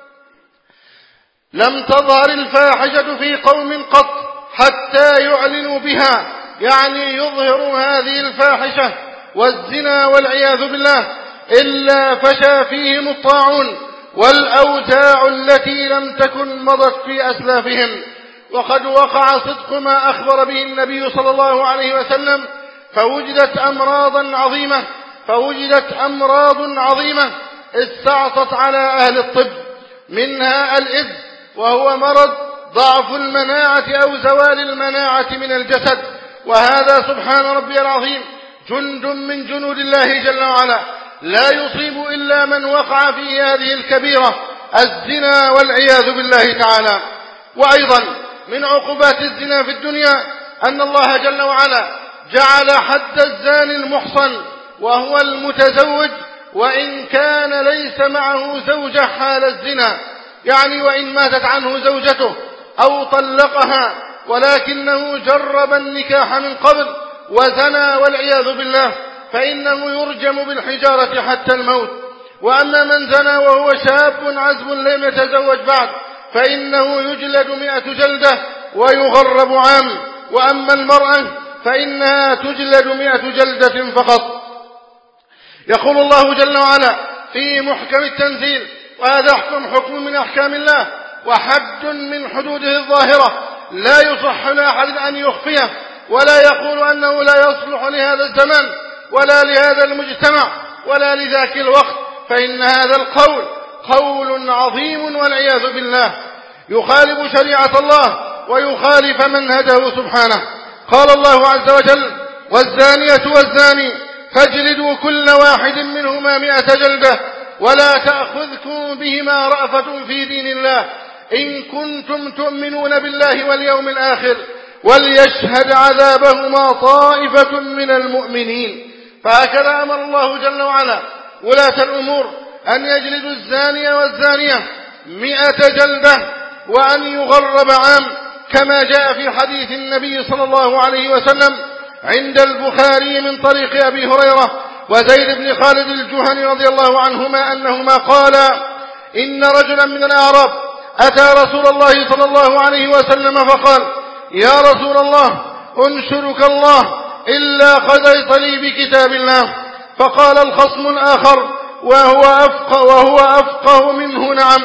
لم تظهر الفاحشة في قوم قط حتى يعلنوا بها، يعني يظهروا هذه الفاحشة والزنا والعياذ بالله إلا فشى فيهم الطاعون والأوجاع التي لم تكن مضت في أسلافهم. وقد وقع صدق ما أخبر به النبي صلى الله عليه وسلم، فوجدت أمراضا عظيمة فوجدت أمراض عظيمة استعصت على أهل الطب، منها الإيدز، وهو مرض ضعف المناعة أو زوال المناعة من الجسد، وهذا سبحان ربي العظيم جند من جنود الله جل وعلا لا يصيب إلا من وقع في هذه الكبيرة الزنا والعياذ بالله تعالى. وأيضا من عقوبات الزنا في الدنيا أن الله جل وعلا جعل حد الزاني المحصن وهو المتزوج وإن كان ليس معه زوجة حال الزنا، يعني وإن ماتت عنه زوجته أو طلقها ولكنه جرب النكاح من قبل وزنى والعياذ بالله، فإنه يرجم بالحجارة حتى الموت. وأما من زنى وهو شاب عزب لم يتزوج بعد فإنه يجلد مئة جلدة ويغرب عام، وأما المرأة فإنها تجلد مئة جلدة فقط. يقول الله جل وعلا في محكم التنزيل، وهذا حكم حكم من أحكام الله وحد من حدوده الظاهرة لا يصح لأحد أن يخفيه ولا يقول أنه لا يصلح لهذا الزمان ولا لهذا المجتمع ولا لذاك الوقت، فإن هذا القول قول عظيم والعياذ بالله يخالف شريعة الله ويخالف منهجه سبحانه. قال الله عز وجل: والزانية والزاني فاجلدوا كل واحد منهما مئة جلدة ولا تأخذكم بهما رأفة في دين الله إن كنتم تؤمنون بالله واليوم الآخر وليشهد عذابهما طائفة من المؤمنين. فهكذا أمر الله جل وعلا ولاة الأمور أن يجلدوا الزاني والزانية مئة جلدة وأن يغرب عام، كما جاء في حديث النبي صلى الله عليه وسلم عند البخاري من طريق أبي هريرة وزيد بن خالد الجهني رضي الله عنهما أنهما قالا: إن رجلا من الأعراب أتى رسول الله صلى الله عليه وسلم فقال: يا رسول الله أنشرك الله إلا قضيت لي بكتاب الله. فقال الخصم الآخر وهو أفقه, وهو أفقه منه: نعم،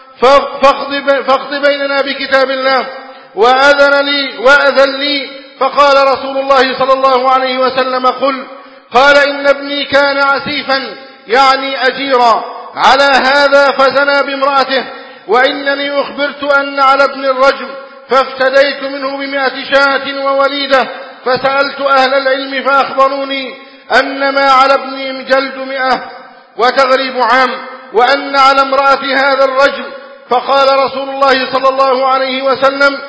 فاقض بيننا بكتاب الله وأذن لي وأذن لي. فقال رسول الله صلى الله عليه وسلم: قل. قال: إن ابني كان عسيفا يعني أجيرا على هذا فزنى بامرأته، وإنني أخبرت أن على ابن الرجم فافتديت منه بمئة شاة ووليدة، فسألت أهل العلم فأخبروني أن ما على ابني جلد مئة وتغريب عام، وأن على امرأة هذا الرجم. فقال رسول الله صلى الله عليه وسلم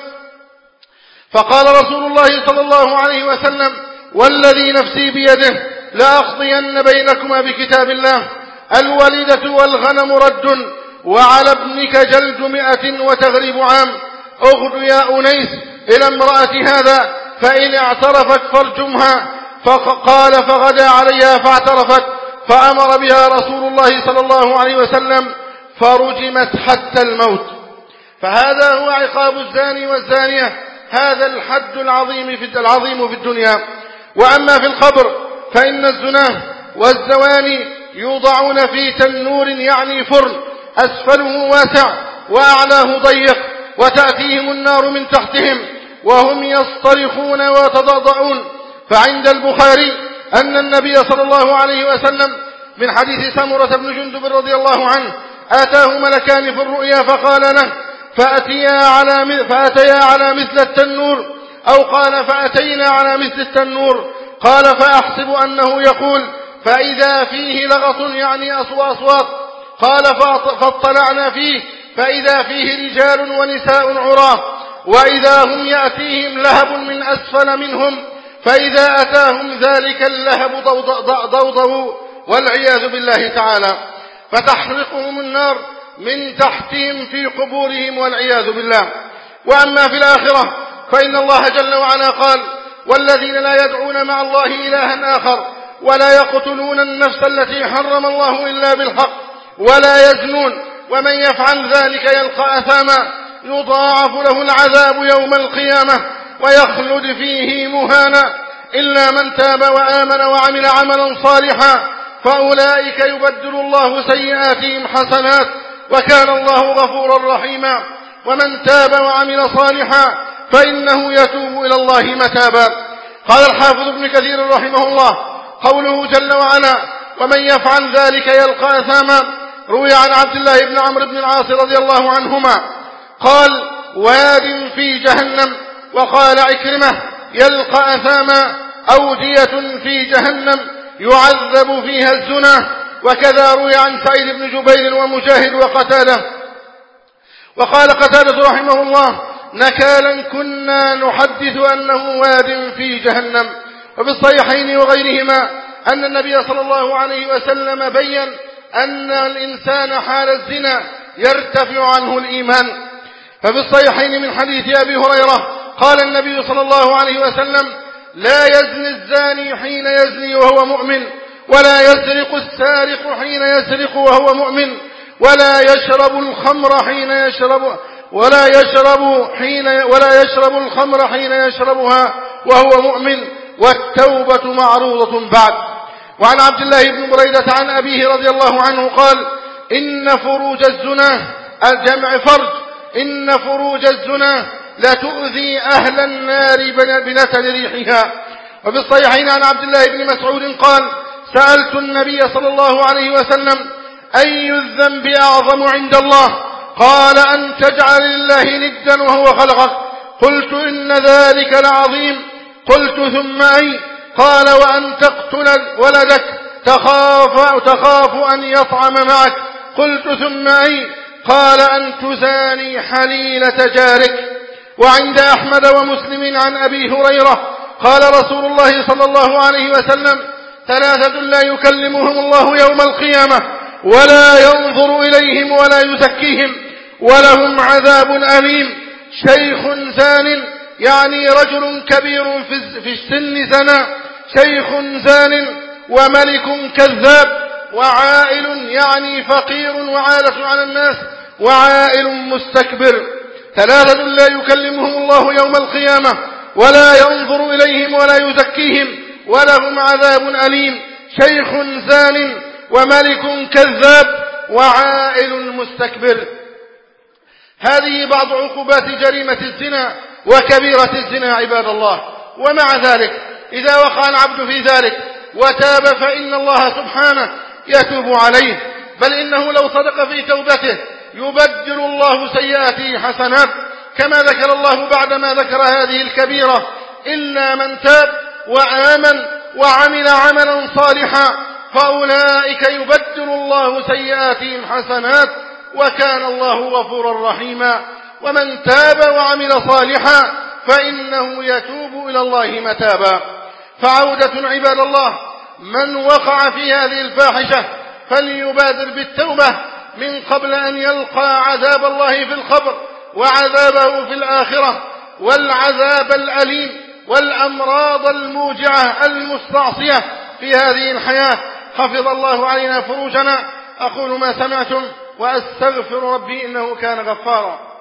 فقال رسول الله صلى الله عليه وسلم: والذي نفسي بيده لأقضين بينكما بكتاب الله، الوليدة والغنم رد، وعلى ابنك جلد مئة وتغريب عام. اغد يا أنيس إلى امرأة هذا فإن اعترفت فارجمها. فقال: فغدا عليها فاعترفت، فأمر بها رسول الله صلى الله عليه وسلم فرجمت حتى الموت. فهذا هو عقاب الزاني والزانية، هذا الحد العظيم في العظيم في الدنيا. وأما في القبر فإن الزناه والزواني يوضعون في تنور يعني فرن أسفله واسع وأعلاه ضيق، وتأتيهم النار من تحتهم وهم يصطرخون ويتضاضعون. فعند البخاري أن النبي صلى الله عليه وسلم من حديث سمرة بن جندب رضي الله عنه آتاه ملكان في الرؤيا فقال له: فأتيا على فأتيا على مثل التنور، أو قال: فأتينا على مثل التنور. قال: فأحسب أنه يقول: فإذا فيه لغط يعني أصوات. قال: فاطلعنا فيه فإذا فيه رجال ونساء عراة، وإذا هم يأتيهم لهب من أسفل منهم، فإذا أتاهم ذلك اللهب ضوضوا والعياذ بالله تعالى، فتحرقهم النار من تحتهم في قبورهم والعياذ بالله. وأما في الآخرة فإن الله جل وعلا قال: والذين لا يدعون مع الله إلها آخر ولا يقتلون النفس التي حرم الله إلا بالحق ولا يزنون ومن يفعل ذلك يلقى أثاما يضاعف له العذاب يوم القيامة ويخلد فيه مهانا إلا من تاب وآمن وعمل عملا صالحا فأولئك يبدل الله سيئاتهم حسنات وكان الله غفورا رحيما. ومن تاب وعمل صالحا فإنه يتوب إلى الله متابا. قال الحافظ ابن كثير رحمه الله: قوله جل وعلا: ومن يفعل ذلك يلقى أثاما، روي عن عبد الله بن عمرو بن العاص رضي الله عنهما قال: واد في جهنم. وقال عكرمة: يلقى أثاما أودية في جهنم يعذب فيها الزنا. وكذا روي عن سعيد بن جبير ومجاهد وقتاده. وقال قتادة رحمه الله: نكالا كنا نحدث أنه واد في جهنم. وفي الصحيحين وغيرهما أن النبي صلى الله عليه وسلم بيّن أن الإنسان حال الزنا يرتفع عنه الإيمان. ففي الصحيحين من حديث أبي هريرة قال النبي صلى الله عليه وسلم: لا يزني الزاني حين يزني وهو مؤمن، ولا يسرق السارق حين يسرق وهو مؤمن، ولا يشرب الخمر حين يشرب ولا يشرب حين ولا يشرب الخمر حين يشربها وهو مؤمن، والتوبة معروضة بعد. وعن عبد الله بن بريدة عن أبيه رضي الله عنه قال: إن فروج الزنا، الجمع فرج، إن فروج الزنا لتؤذي أهل النار بنتن ريحها. وفي الصحيحين عن عبد الله بن مسعود قال: سألت النبي صلى الله عليه وسلم: أي الذنب أعظم عند الله؟ قال: أن تجعل لله ندا وهو خلقك. قلت: إن ذلك لعظيم. قلت: ثم أي؟ قال: وأن تقتل ولدك تخاف, تخاف أن يطعم معك. قلت: ثم أي؟ قال: أن تزاني حليلة جارك. وعند أحمد ومسلم عن أبي هريرة قال رسول الله صلى الله عليه وسلم: ثلاثة لا يكلمهم الله يوم القيامة ولا ينظر إليهم ولا يزكيهم ولهم عذاب أليم: شيخ زان، يعني رجل كبير في السن زنا، شيخ زان، وملك كذاب، وعائل، يعني فقير وعالة على الناس، وعائل مستكبر. ثلاثة لا يكلمهم الله يوم القيامة ولا ينظر إليهم ولا يزكيهم ولهم عذاب أليم: شيخ زان، وملك كذاب، وعائل مستكبر. هذه بعض عقوبات جريمة الزنا وكبيرة الزنا عباد الله. ومع ذلك إذا وقع العبد في ذلك وتاب فإن الله سبحانه يتوب عليه، بل إنه لو صدق في توبته يبدل الله سيئاته حسنات، كما ذكر الله بعدما ذكر هذه الكبيرة: إلا من تاب وآمن وعمل عملا صالحا فأولئك يبدل الله سيئاتهم حسنات وكان الله غفورا رحيما. ومن تاب وعمل صالحا فإنه يتوب إلى الله متابا. فعودة عباد الله، من وقع في هذه الفاحشة فليبادر بالتوبة من قبل أن يلقى عذاب الله في القبر وعذابه في الآخرة والعذاب الأليم والأمراض الموجعة المستعصية في هذه الحياة. حفظ الله علينا فروجنا. أقول ما سمعتم وأستغفر ربي إنه كان غفارا.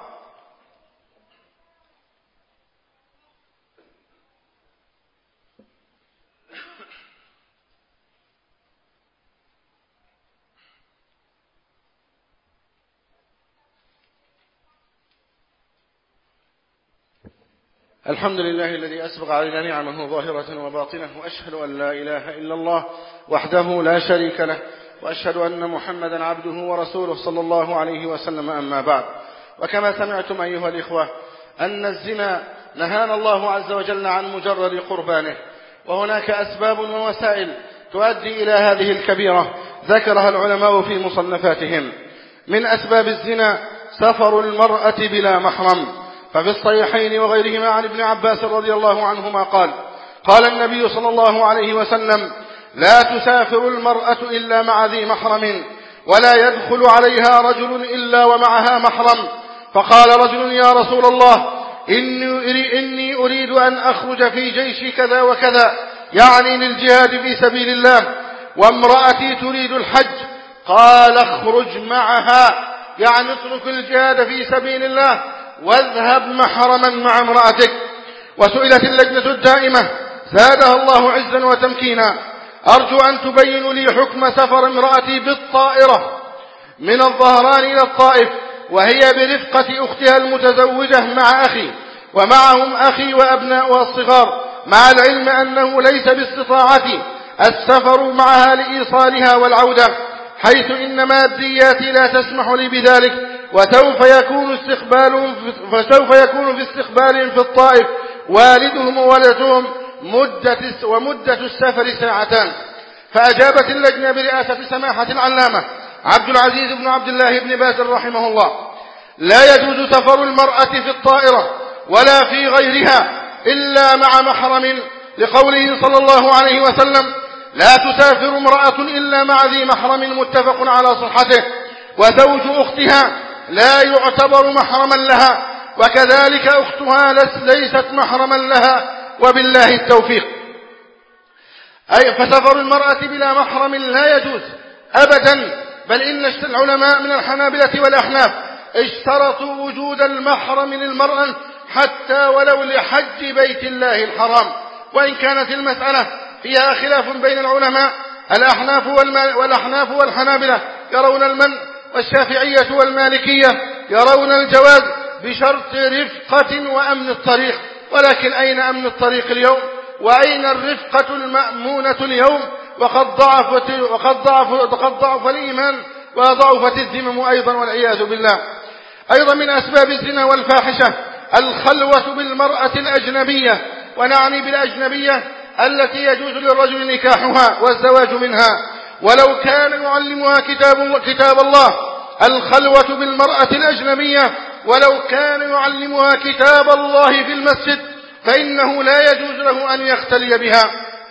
الحمد لله الذي أسبغ علينا نعمه ظاهرة وباطنة، وأشهد أن لا إله إلا الله وحده لا شريك له، وأشهد أن محمدا عبده ورسوله صلى الله عليه وسلم. أما بعد، وكما سمعتم أيها الإخوة أن الزنا نهانا الله عز وجل عن مجرد قربانه، وهناك أسباب ووسائل تؤدي إلى هذه الكبيرة ذكرها العلماء في مصنفاتهم. من أسباب الزنا سفر المرأة بلا محرم، ففي الصحيحين وغيرهما عن ابن عباس رضي الله عنهما قال: قال النبي صلى الله عليه وسلم: لا تسافر المرأة إلا مع ذي محرم، ولا يدخل عليها رجل إلا ومعها محرم. فقال رجل: يا رسول الله، إني, إني أريد أن أخرج في جيش كذا وكذا، يعني للجهاد في سبيل الله، وامرأتي تريد الحج. قال: اخرج معها، يعني اترك الجهاد في سبيل الله واذهب محرما مع امرأتك. وسئلت اللجنة الدائمة زادها الله عزا وتمكينا: أرجو أن تبين لي حكم سفر امرأتي بالطائرة من الظهران إلى الطائف وهي برفقة أختها المتزوجة مع أخي، ومعهم أخي وأبناؤها الصغار، مع العلم أنه ليس باستطاعتي السفر معها لإيصالها والعودة، حيث إن مادياتي لا تسمح لي بذلك، وسوف يكون استقبالهم فسوف يكون في استقبالهم في الطائف والدهم وولدهم مدة ومدة السفر ساعتان. فأجابت اللجنة برئاسة سماحة العلامة عبد العزيز بن عبد الله بن باز رحمه الله: لا يجوز سفر المرأة في الطائرة ولا في غيرها إلا مع محرم، لقوله صلى الله عليه وسلم: لا تسافر امرأة إلا مع ذي محرم، متفق على صحته. وزوج أختها لا يعتبر محرما لها، وكذلك أختها ليست محرما لها، وبالله التوفيق. أي فسفر المرأة بلا محرم لا يجوز أبدا، بل إن العلماء من الحنابلة والأحناف اشترطوا وجود المحرم للمرأة حتى ولو لحج بيت الله الحرام، وإن كانت المسألة فيها خلاف بين العلماء. الأحناف والأحناف والحنابلة يرون المنع، والشافعية والمالكية يرون الجواز بشرط رفقة وأمن الطريق. ولكن أين أمن الطريق اليوم؟ وأين الرفقة المأمونة اليوم؟ وقد ضعفت وقد ضعف وقد ضعف الإيمان وضعفت الذمم أيضا والعياذ بالله. أيضا من أسباب الزنا والفاحشة الخلوة بالمرأة الأجنبية، ونعني بالأجنبية التي يجوز للرجل نكاحها والزواج منها ولو كان يعلمها كتاب, كتاب الله. الخلوة بالمرأة الأجنبية ولو كان يعلمها كتاب الله في المسجد فإنه لا يجوز له أن يختلي بها.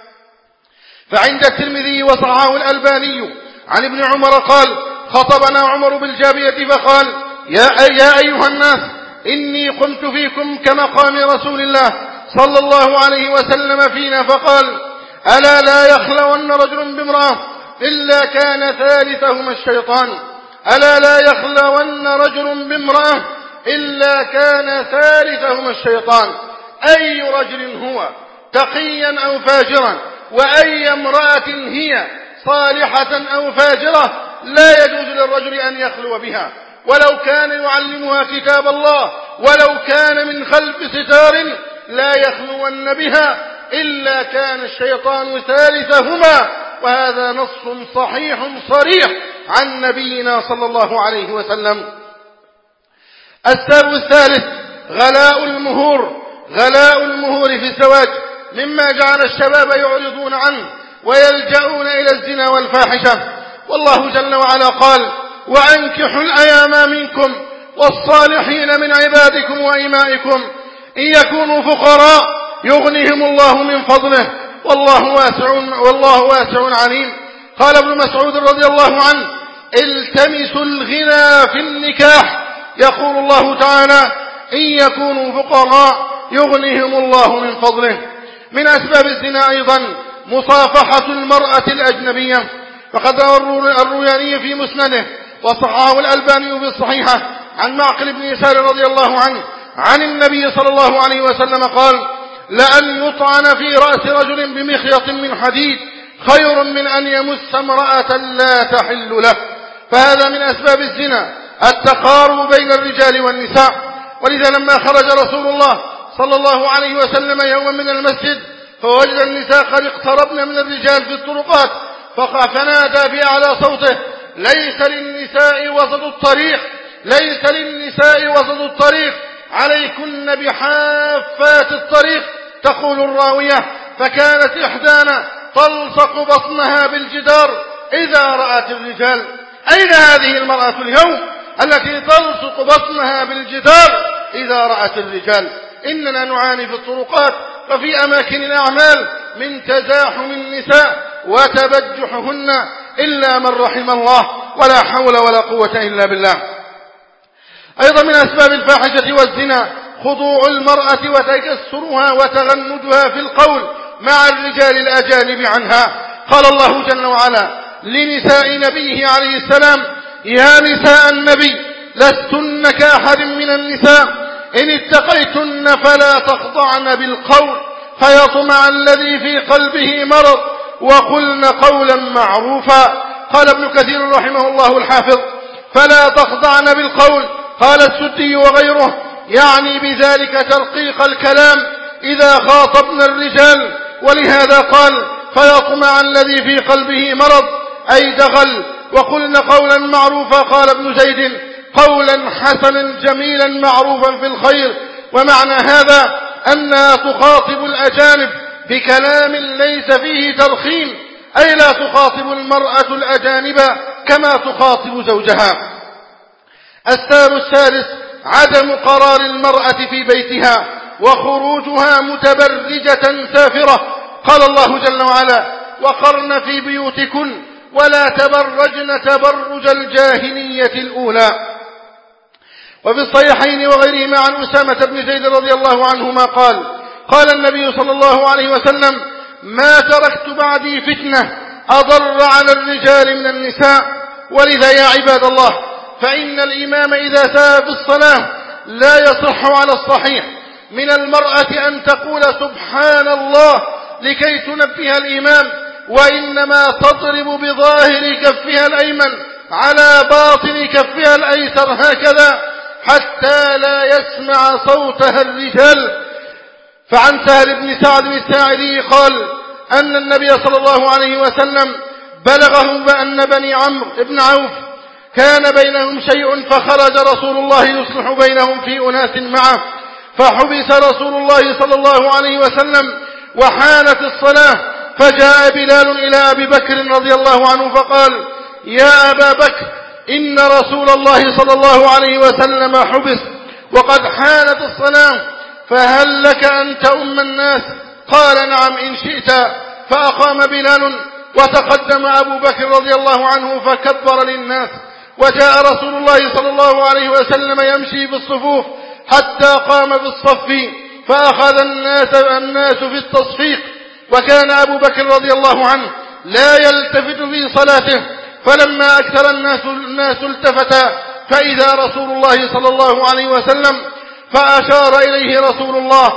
فعند الترمذي وصححه الألباني عن ابن عمر قال: خطبنا عمر بالجابية فقال: يا, يا أيها الناس إني قمت فيكم كمقام رسول الله صلى الله عليه وسلم فينا، فقال: ألا لا يخلون رجل بامرأة إلا كان ثالثهما الشيطان. ألا لا يخلون رجل بامرأة إلا كان ثالثهما الشيطان. أي رجل هو تقيا أو فاجرا، وأي امرأة هي صالحة أو فاجرة، لا يجوز للرجل أن يخلو بها ولو كان يعلمها كتاب الله، ولو كان من خلف ستار لا يخلون بها إلا كان الشيطان ثالثهما. وهذا نص صحيح صريح عن نبينا صلى الله عليه وسلم. السبب الثالث غلاء المهور غلاء المهور في الزواج، مما جعل الشباب يعرضون عنه ويلجؤون إلى الزنا والفاحشة. والله جل وعلا قال: وأنكحوا الأيام منكم والصالحين من عبادكم وإمائكم إن يكونوا فقراء يغنيهم الله من فضله والله واسع, والله واسع عليم. قال ابن مسعود رضي الله عنه: التمسوا الغنى في النكاح. يقول الله تعالى: إن يكونوا فقراء يغنيهم الله من فضله. من أسباب الزنا أيضا مصافحة المرأة الأجنبية، فقد روى الروياني في مسنده وصححه الألباني في الصحيحة عن معقل بن يسار رضي الله عنه عن النبي صلى الله عليه وسلم قال: لأن يطعن في رأس رجل بمخيط من حديد خير من أن يمس امرأة لا تحل له. فهذا من أسباب الزنا التقارب بين الرجال والنساء. ولذا لما خرج رسول الله صلى الله عليه وسلم يوما من المسجد فوجد النساء قد اقتربن من الرجال في الطرقات، فنادى بأعلى صوته: ليس للنساء وسط الطريق ليس للنساء وسط الطريق عليكن بحافات الطريق. تقول الراوية: فكانت إحدانا تلصق بطنها بالجدار إذا رأت الرجال. أين هذه المرأة اليوم التي تلصق بطنها بالجدار إذا رأت الرجال؟ إننا نعاني في الطرقات وفي أماكن الأعمال من تزاحم النساء وتبجحهن إلا من رحم الله، ولا حول ولا قوة إلا بالله. أيضا من أسباب الفاحشة والزنا خضوع المرأة وتكسرها وتغنجها في القول مع الرجال الأجانب عنها. قال الله جل وعلا لنساء نبيه عليه السلام: يا نساء النبي لستن كأحد من النساء إن اتقيتن فلا تخضعن بالقول فيطمع الذي في قلبه مرض وقلن قولا معروفا. قال ابن كثير رحمه الله الحافظ: فلا تخضعن بالقول. قال السدي وغيره: يعني بذلك ترقيق الكلام إذا خاطبنا الرجال. ولهذا قال: فيطمع الذي في قلبه مرض أي دغل. وقلن قولا معروفا. قال ابن زيد: قولا حسنا جميلا معروفا في الخير. ومعنى هذا أنها تخاطب الأجانب بكلام ليس فيه ترخيم، أي لا تخاطب المرأة الأجانب كما تخاطب زوجها. السبب الثالث عدم قرار المرأة في بيتها وخروجها متبرجة سافرة. قال الله جل وعلا: وقرن في بيوتكن ولا تبرجن تبرج الجاهلية الأولى. وفي الصحيحين وغيرهما عن أسامة بن زيد رضي الله عنهما قال: قال النبي صلى الله عليه وسلم: ما تركت بعدي فتنة أضر على الرجال من النساء. ولذا يا عباد الله فإن الإمام إذا ساء في الصلاة لا يصح على الصحيح من المرأة أن تقول سبحان الله لكي تنبه الإمام، وإنما تضرب بظاهر كفها الأيمن على باطن كفها الأيسر هكذا حتى لا يسمع صوتها الرجال. فعن سهل بن سعد الساعدي قال أن النبي صلى الله عليه وسلم بلغه بأن بني عمرو بن عوف كان بينهم شيء، فخرج رسول الله يصلح بينهم في أناس معه، فحبس رسول الله صلى الله عليه وسلم وحانت الصلاة، فجاء بلال إلى أبي بكر رضي الله عنه فقال يا أبا بكر إن رسول الله صلى الله عليه وسلم حبس وقد حانت الصلاة، فهل لك أن تؤم الناس؟ قال نعم إن شئت. فأقام بلال وتقدم أبو بكر رضي الله عنه فكبر للناس، وجاء رسول الله صلى الله عليه وسلم يمشي بالصفوف حتى قام بالصف، فأخذ الناس, الناس في التصفيق، وكان أبو بكر رضي الله عنه لا يلتفت في صلاته، فلما أكثر الناس, الناس التفتا فإذا رسول الله صلى الله عليه وسلم، فأشار إليه رسول الله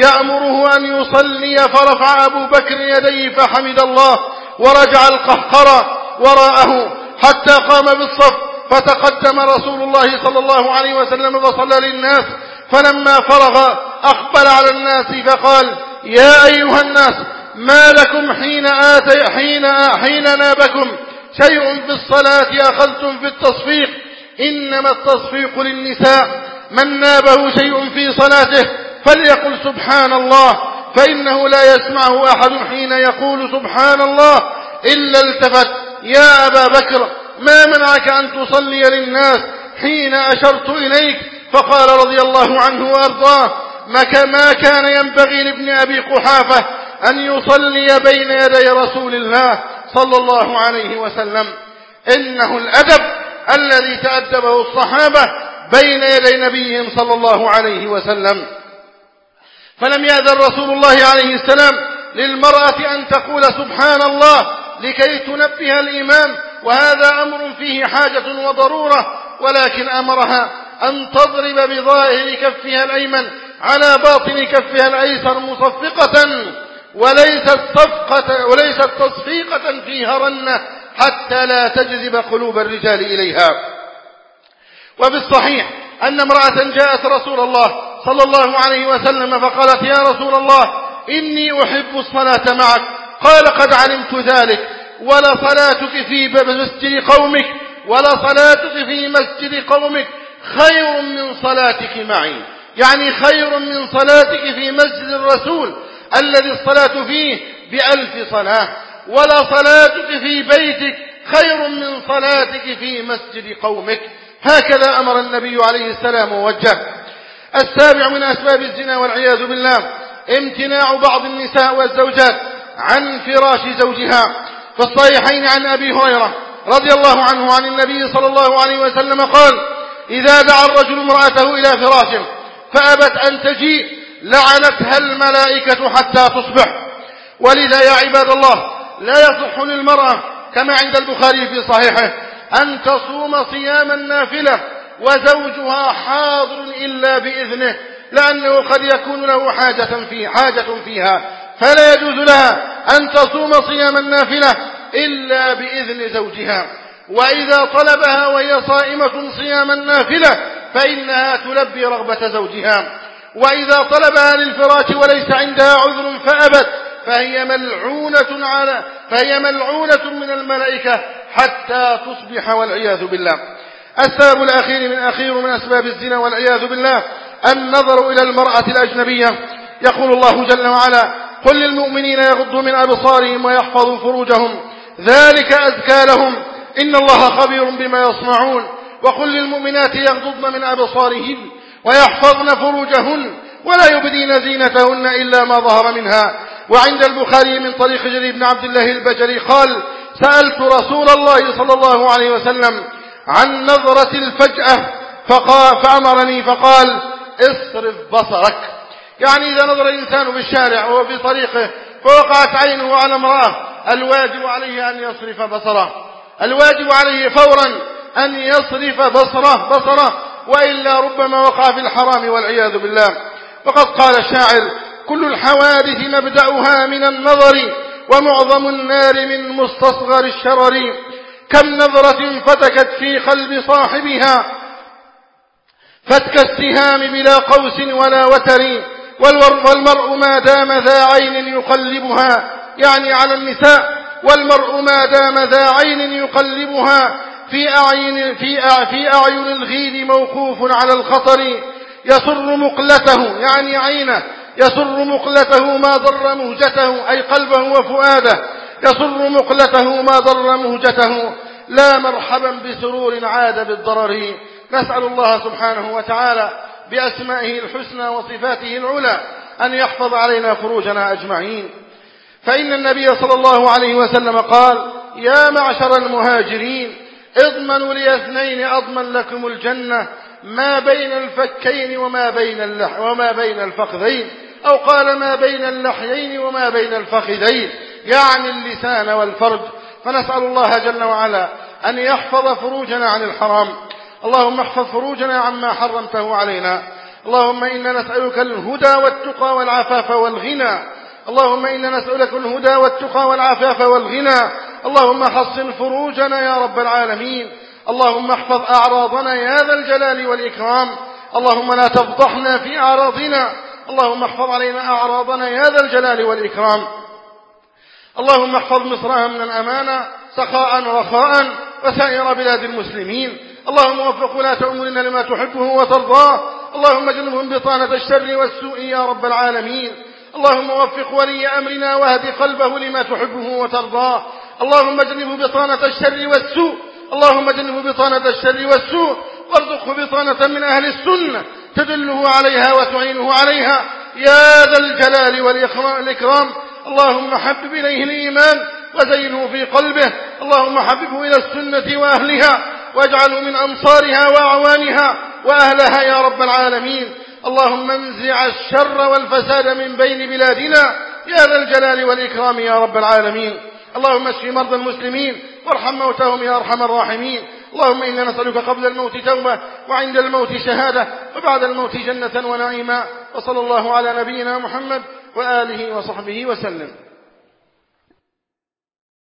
يأمره أن يصلي، فرفع أبو بكر يديه فحمد الله ورجع القهقرة وراءه حتى قام بالصف، فتقدم رسول الله صلى الله عليه وسلم فصلى للناس، فلما فرغ أقبل على الناس فقال يا أيها الناس ما لكم حين, آتي حين, حين نابكم شيء في الصلاة أخذتم في التصفيق؟ إنما التصفيق للنساء، من نابه شيء في صلاته فليقل سبحان الله، فإنه لا يسمعه أحد حين يقول سبحان الله إلا التفت. يا أبا بكر ما منعك أن تصلي للناس حين أشرت إليك؟ فقال رضي الله عنه وأرضاه ما كان ينبغي لابن أبي قحافة أن يصلي بين يدي رسول الله صلى الله عليه وسلم. إنه الأدب الذي تأدبه الصحابة بين يدي نبيهم صلى الله عليه وسلم. فلم يأذن رسول الله عليه السلام للمرأة أن تقول سبحان الله لكي تنبه الإمام، وهذا أمر فيه حاجة وضرورة، ولكن أمرها أن تضرب بظاهر كفها الأيمن على باطن كفها الأيسر مصفقة وليست صفقة وليست تصفيقة فيها رنة حتى لا تجذب قلوب الرجال إليها. وفي الصحيح أن امرأة جاءت رسول الله صلى الله عليه وسلم فقالت يا رسول الله إني أحب الصلاة معك. قال قد علمت ذلك، ولا صلاتك في مسجد قومك ولا صلاتك في مسجد قومك خير من صلاتك معي، يعني خير من صلاتك في مسجد الرسول الذي الصلاة فيه بألف صلاة، ولا صلاتك في بيتك خير من صلاتك في مسجد قومك. هكذا أمر النبي عليه السلام ووجه. السابع من أسباب الزنا والعياذ بالله امتناع بعض النساء والزوجات عن فراش زوجها. في الصحيحين عن أبي هريرة رضي الله عنه عن النبي صلى الله عليه وسلم قال إذا دعا الرجل امرأته إلى فراشه فأبت أن تجيء لعنتها الملائكة حتى تصبح. ولذا يا عباد الله لا يصح للمرأة كما عند البخاري في صحيحه أن تصوم صيام النافلة وزوجها حاضر إلا بإذنه، لأنه قد يكون له حاجة فيه حاجة فيها، فلا يجوز لها أن تصوم صيام النافلة إلا بإذن زوجها. وإذا طلبها وهي صائمة صيام النافلة فإنها تلبي رغبة زوجها، وإذا طلبها للفراش وليس عندها عذر فأبت فهي ملعونة على فهي ملعونة من الملائكة حتى تصبح والعياذ بالله. السبب الأخير من أخير من أسباب الزنا والعياذ بالله النظر إلى المرأة الأجنبية. يقول الله جل وعلا قل للمؤمنين يغضوا من أبصارهم ويحفظوا فروجهم ذلك أزكى لهم إن الله خبير بما يصنعون. وقل للمؤمنات يغضضن من أبصارهن ويحفظن فروجهن ولا يبدين زينتهن إلا ما ظهر منها. وعند البخاري من طريق جرير بن عبد الله البجلي قال سألت رسول الله صلى الله عليه وسلم عن نظرة الفجأة فقال فأمرني فقال اصرف بصرك، يعني إذا نظر الإنسان في الشارع وهو في طريقه فوقعت عينه على امرأة، الواجب عليه أن يصرف بصره، الواجب عليه فورا أن يصرف بصره بصره وإلا ربما وقع في الحرام والعياذ بالله. وقد قال الشاعر: كل الحوادث مبدأها من النظر، ومعظم النار من مستصغر الشرر. كم نظرة فتكت في قلب صاحبها فتك السهام بلا قوس ولا وتر. والمرء ما دام ذا عين يقلبها، يعني على النساء، والمرء ما دام ذا عين يقلبها في أعين, في في أعين الغيد موقوف على الخطر. يسر مقلته، يعني عينه، يسر مقلته ما ضر مهجته، أي قلبه وفؤاده، يسر مقلته ما ضر مهجته. لا مرحبا بسرور عاد بالضرر. نسأل الله سبحانه وتعالى بأسمائه الحسنى وصفاته العلى أن يحفظ علينا فروجنا أجمعين. فإن النبي صلى الله عليه وسلم قال: يا معشر المهاجرين اضمنوا لاثنين أضمن لكم الجنة، ما بين الفكين وما بين اللح وما بين الفخذين، أو قال ما بين اللحيين وما بين الفخذين، يعني اللسان والفرج. فنسأل الله جل وعلا أن يحفظ فروجنا عن الحرام. اللهم احفظ فروجنا عما حرمته علينا. اللهم إنا نسألك الهدى والتقى والعفاف والغنى. اللهم إنا نسألك الهدى والتقى والعفاف والغنى. اللهم حصن فروجنا يا رب العالمين. اللهم احفظ أعراضنا يا ذا الجلال والإكرام. اللهم لا تفضحنا في أعراضنا. اللهم احفظ علينا أعراضنا يا ذا الجلال والإكرام. اللهم احفظ مصر أمنا أمانا سخاء رخاء وسائر بلاد المسلمين. اللهم وفق ولاة أمورنا لما تحبه وترضاه. اللهم اجنبهم بطانة الشر والسوء يا رب العالمين. اللهم وفق ولي أمرنا واهد قلبه لما تحبه وترضاه. اللهم اجنبه بطانة الشر والسوء. اللهم اجنبه بطانة الشر والسوء، وارزقه بطانة من أهل السنة تدله عليها وتعينه عليها يا ذا الجلال والإكرام. اللهم حبب إليه الإيمان وزينه في قلبه. اللهم حببه إلى السنة وأهلها، واجعله من أنصارها وأعوانها وأهلها يا رب العالمين. اللهم انزع الشر والفساد من بين بلادنا يا ذا الجلال والإكرام يا رب العالمين. اللهم اشف مرضى المسلمين وارحم موتاهم يا أرحم الراحمين. اللهم إنا نسألك قبل الموت توبة، وعند الموت شهادة، وبعد الموت جنة ونعيما. وصلى الله على نبينا محمد وآله وصحبه وسلم.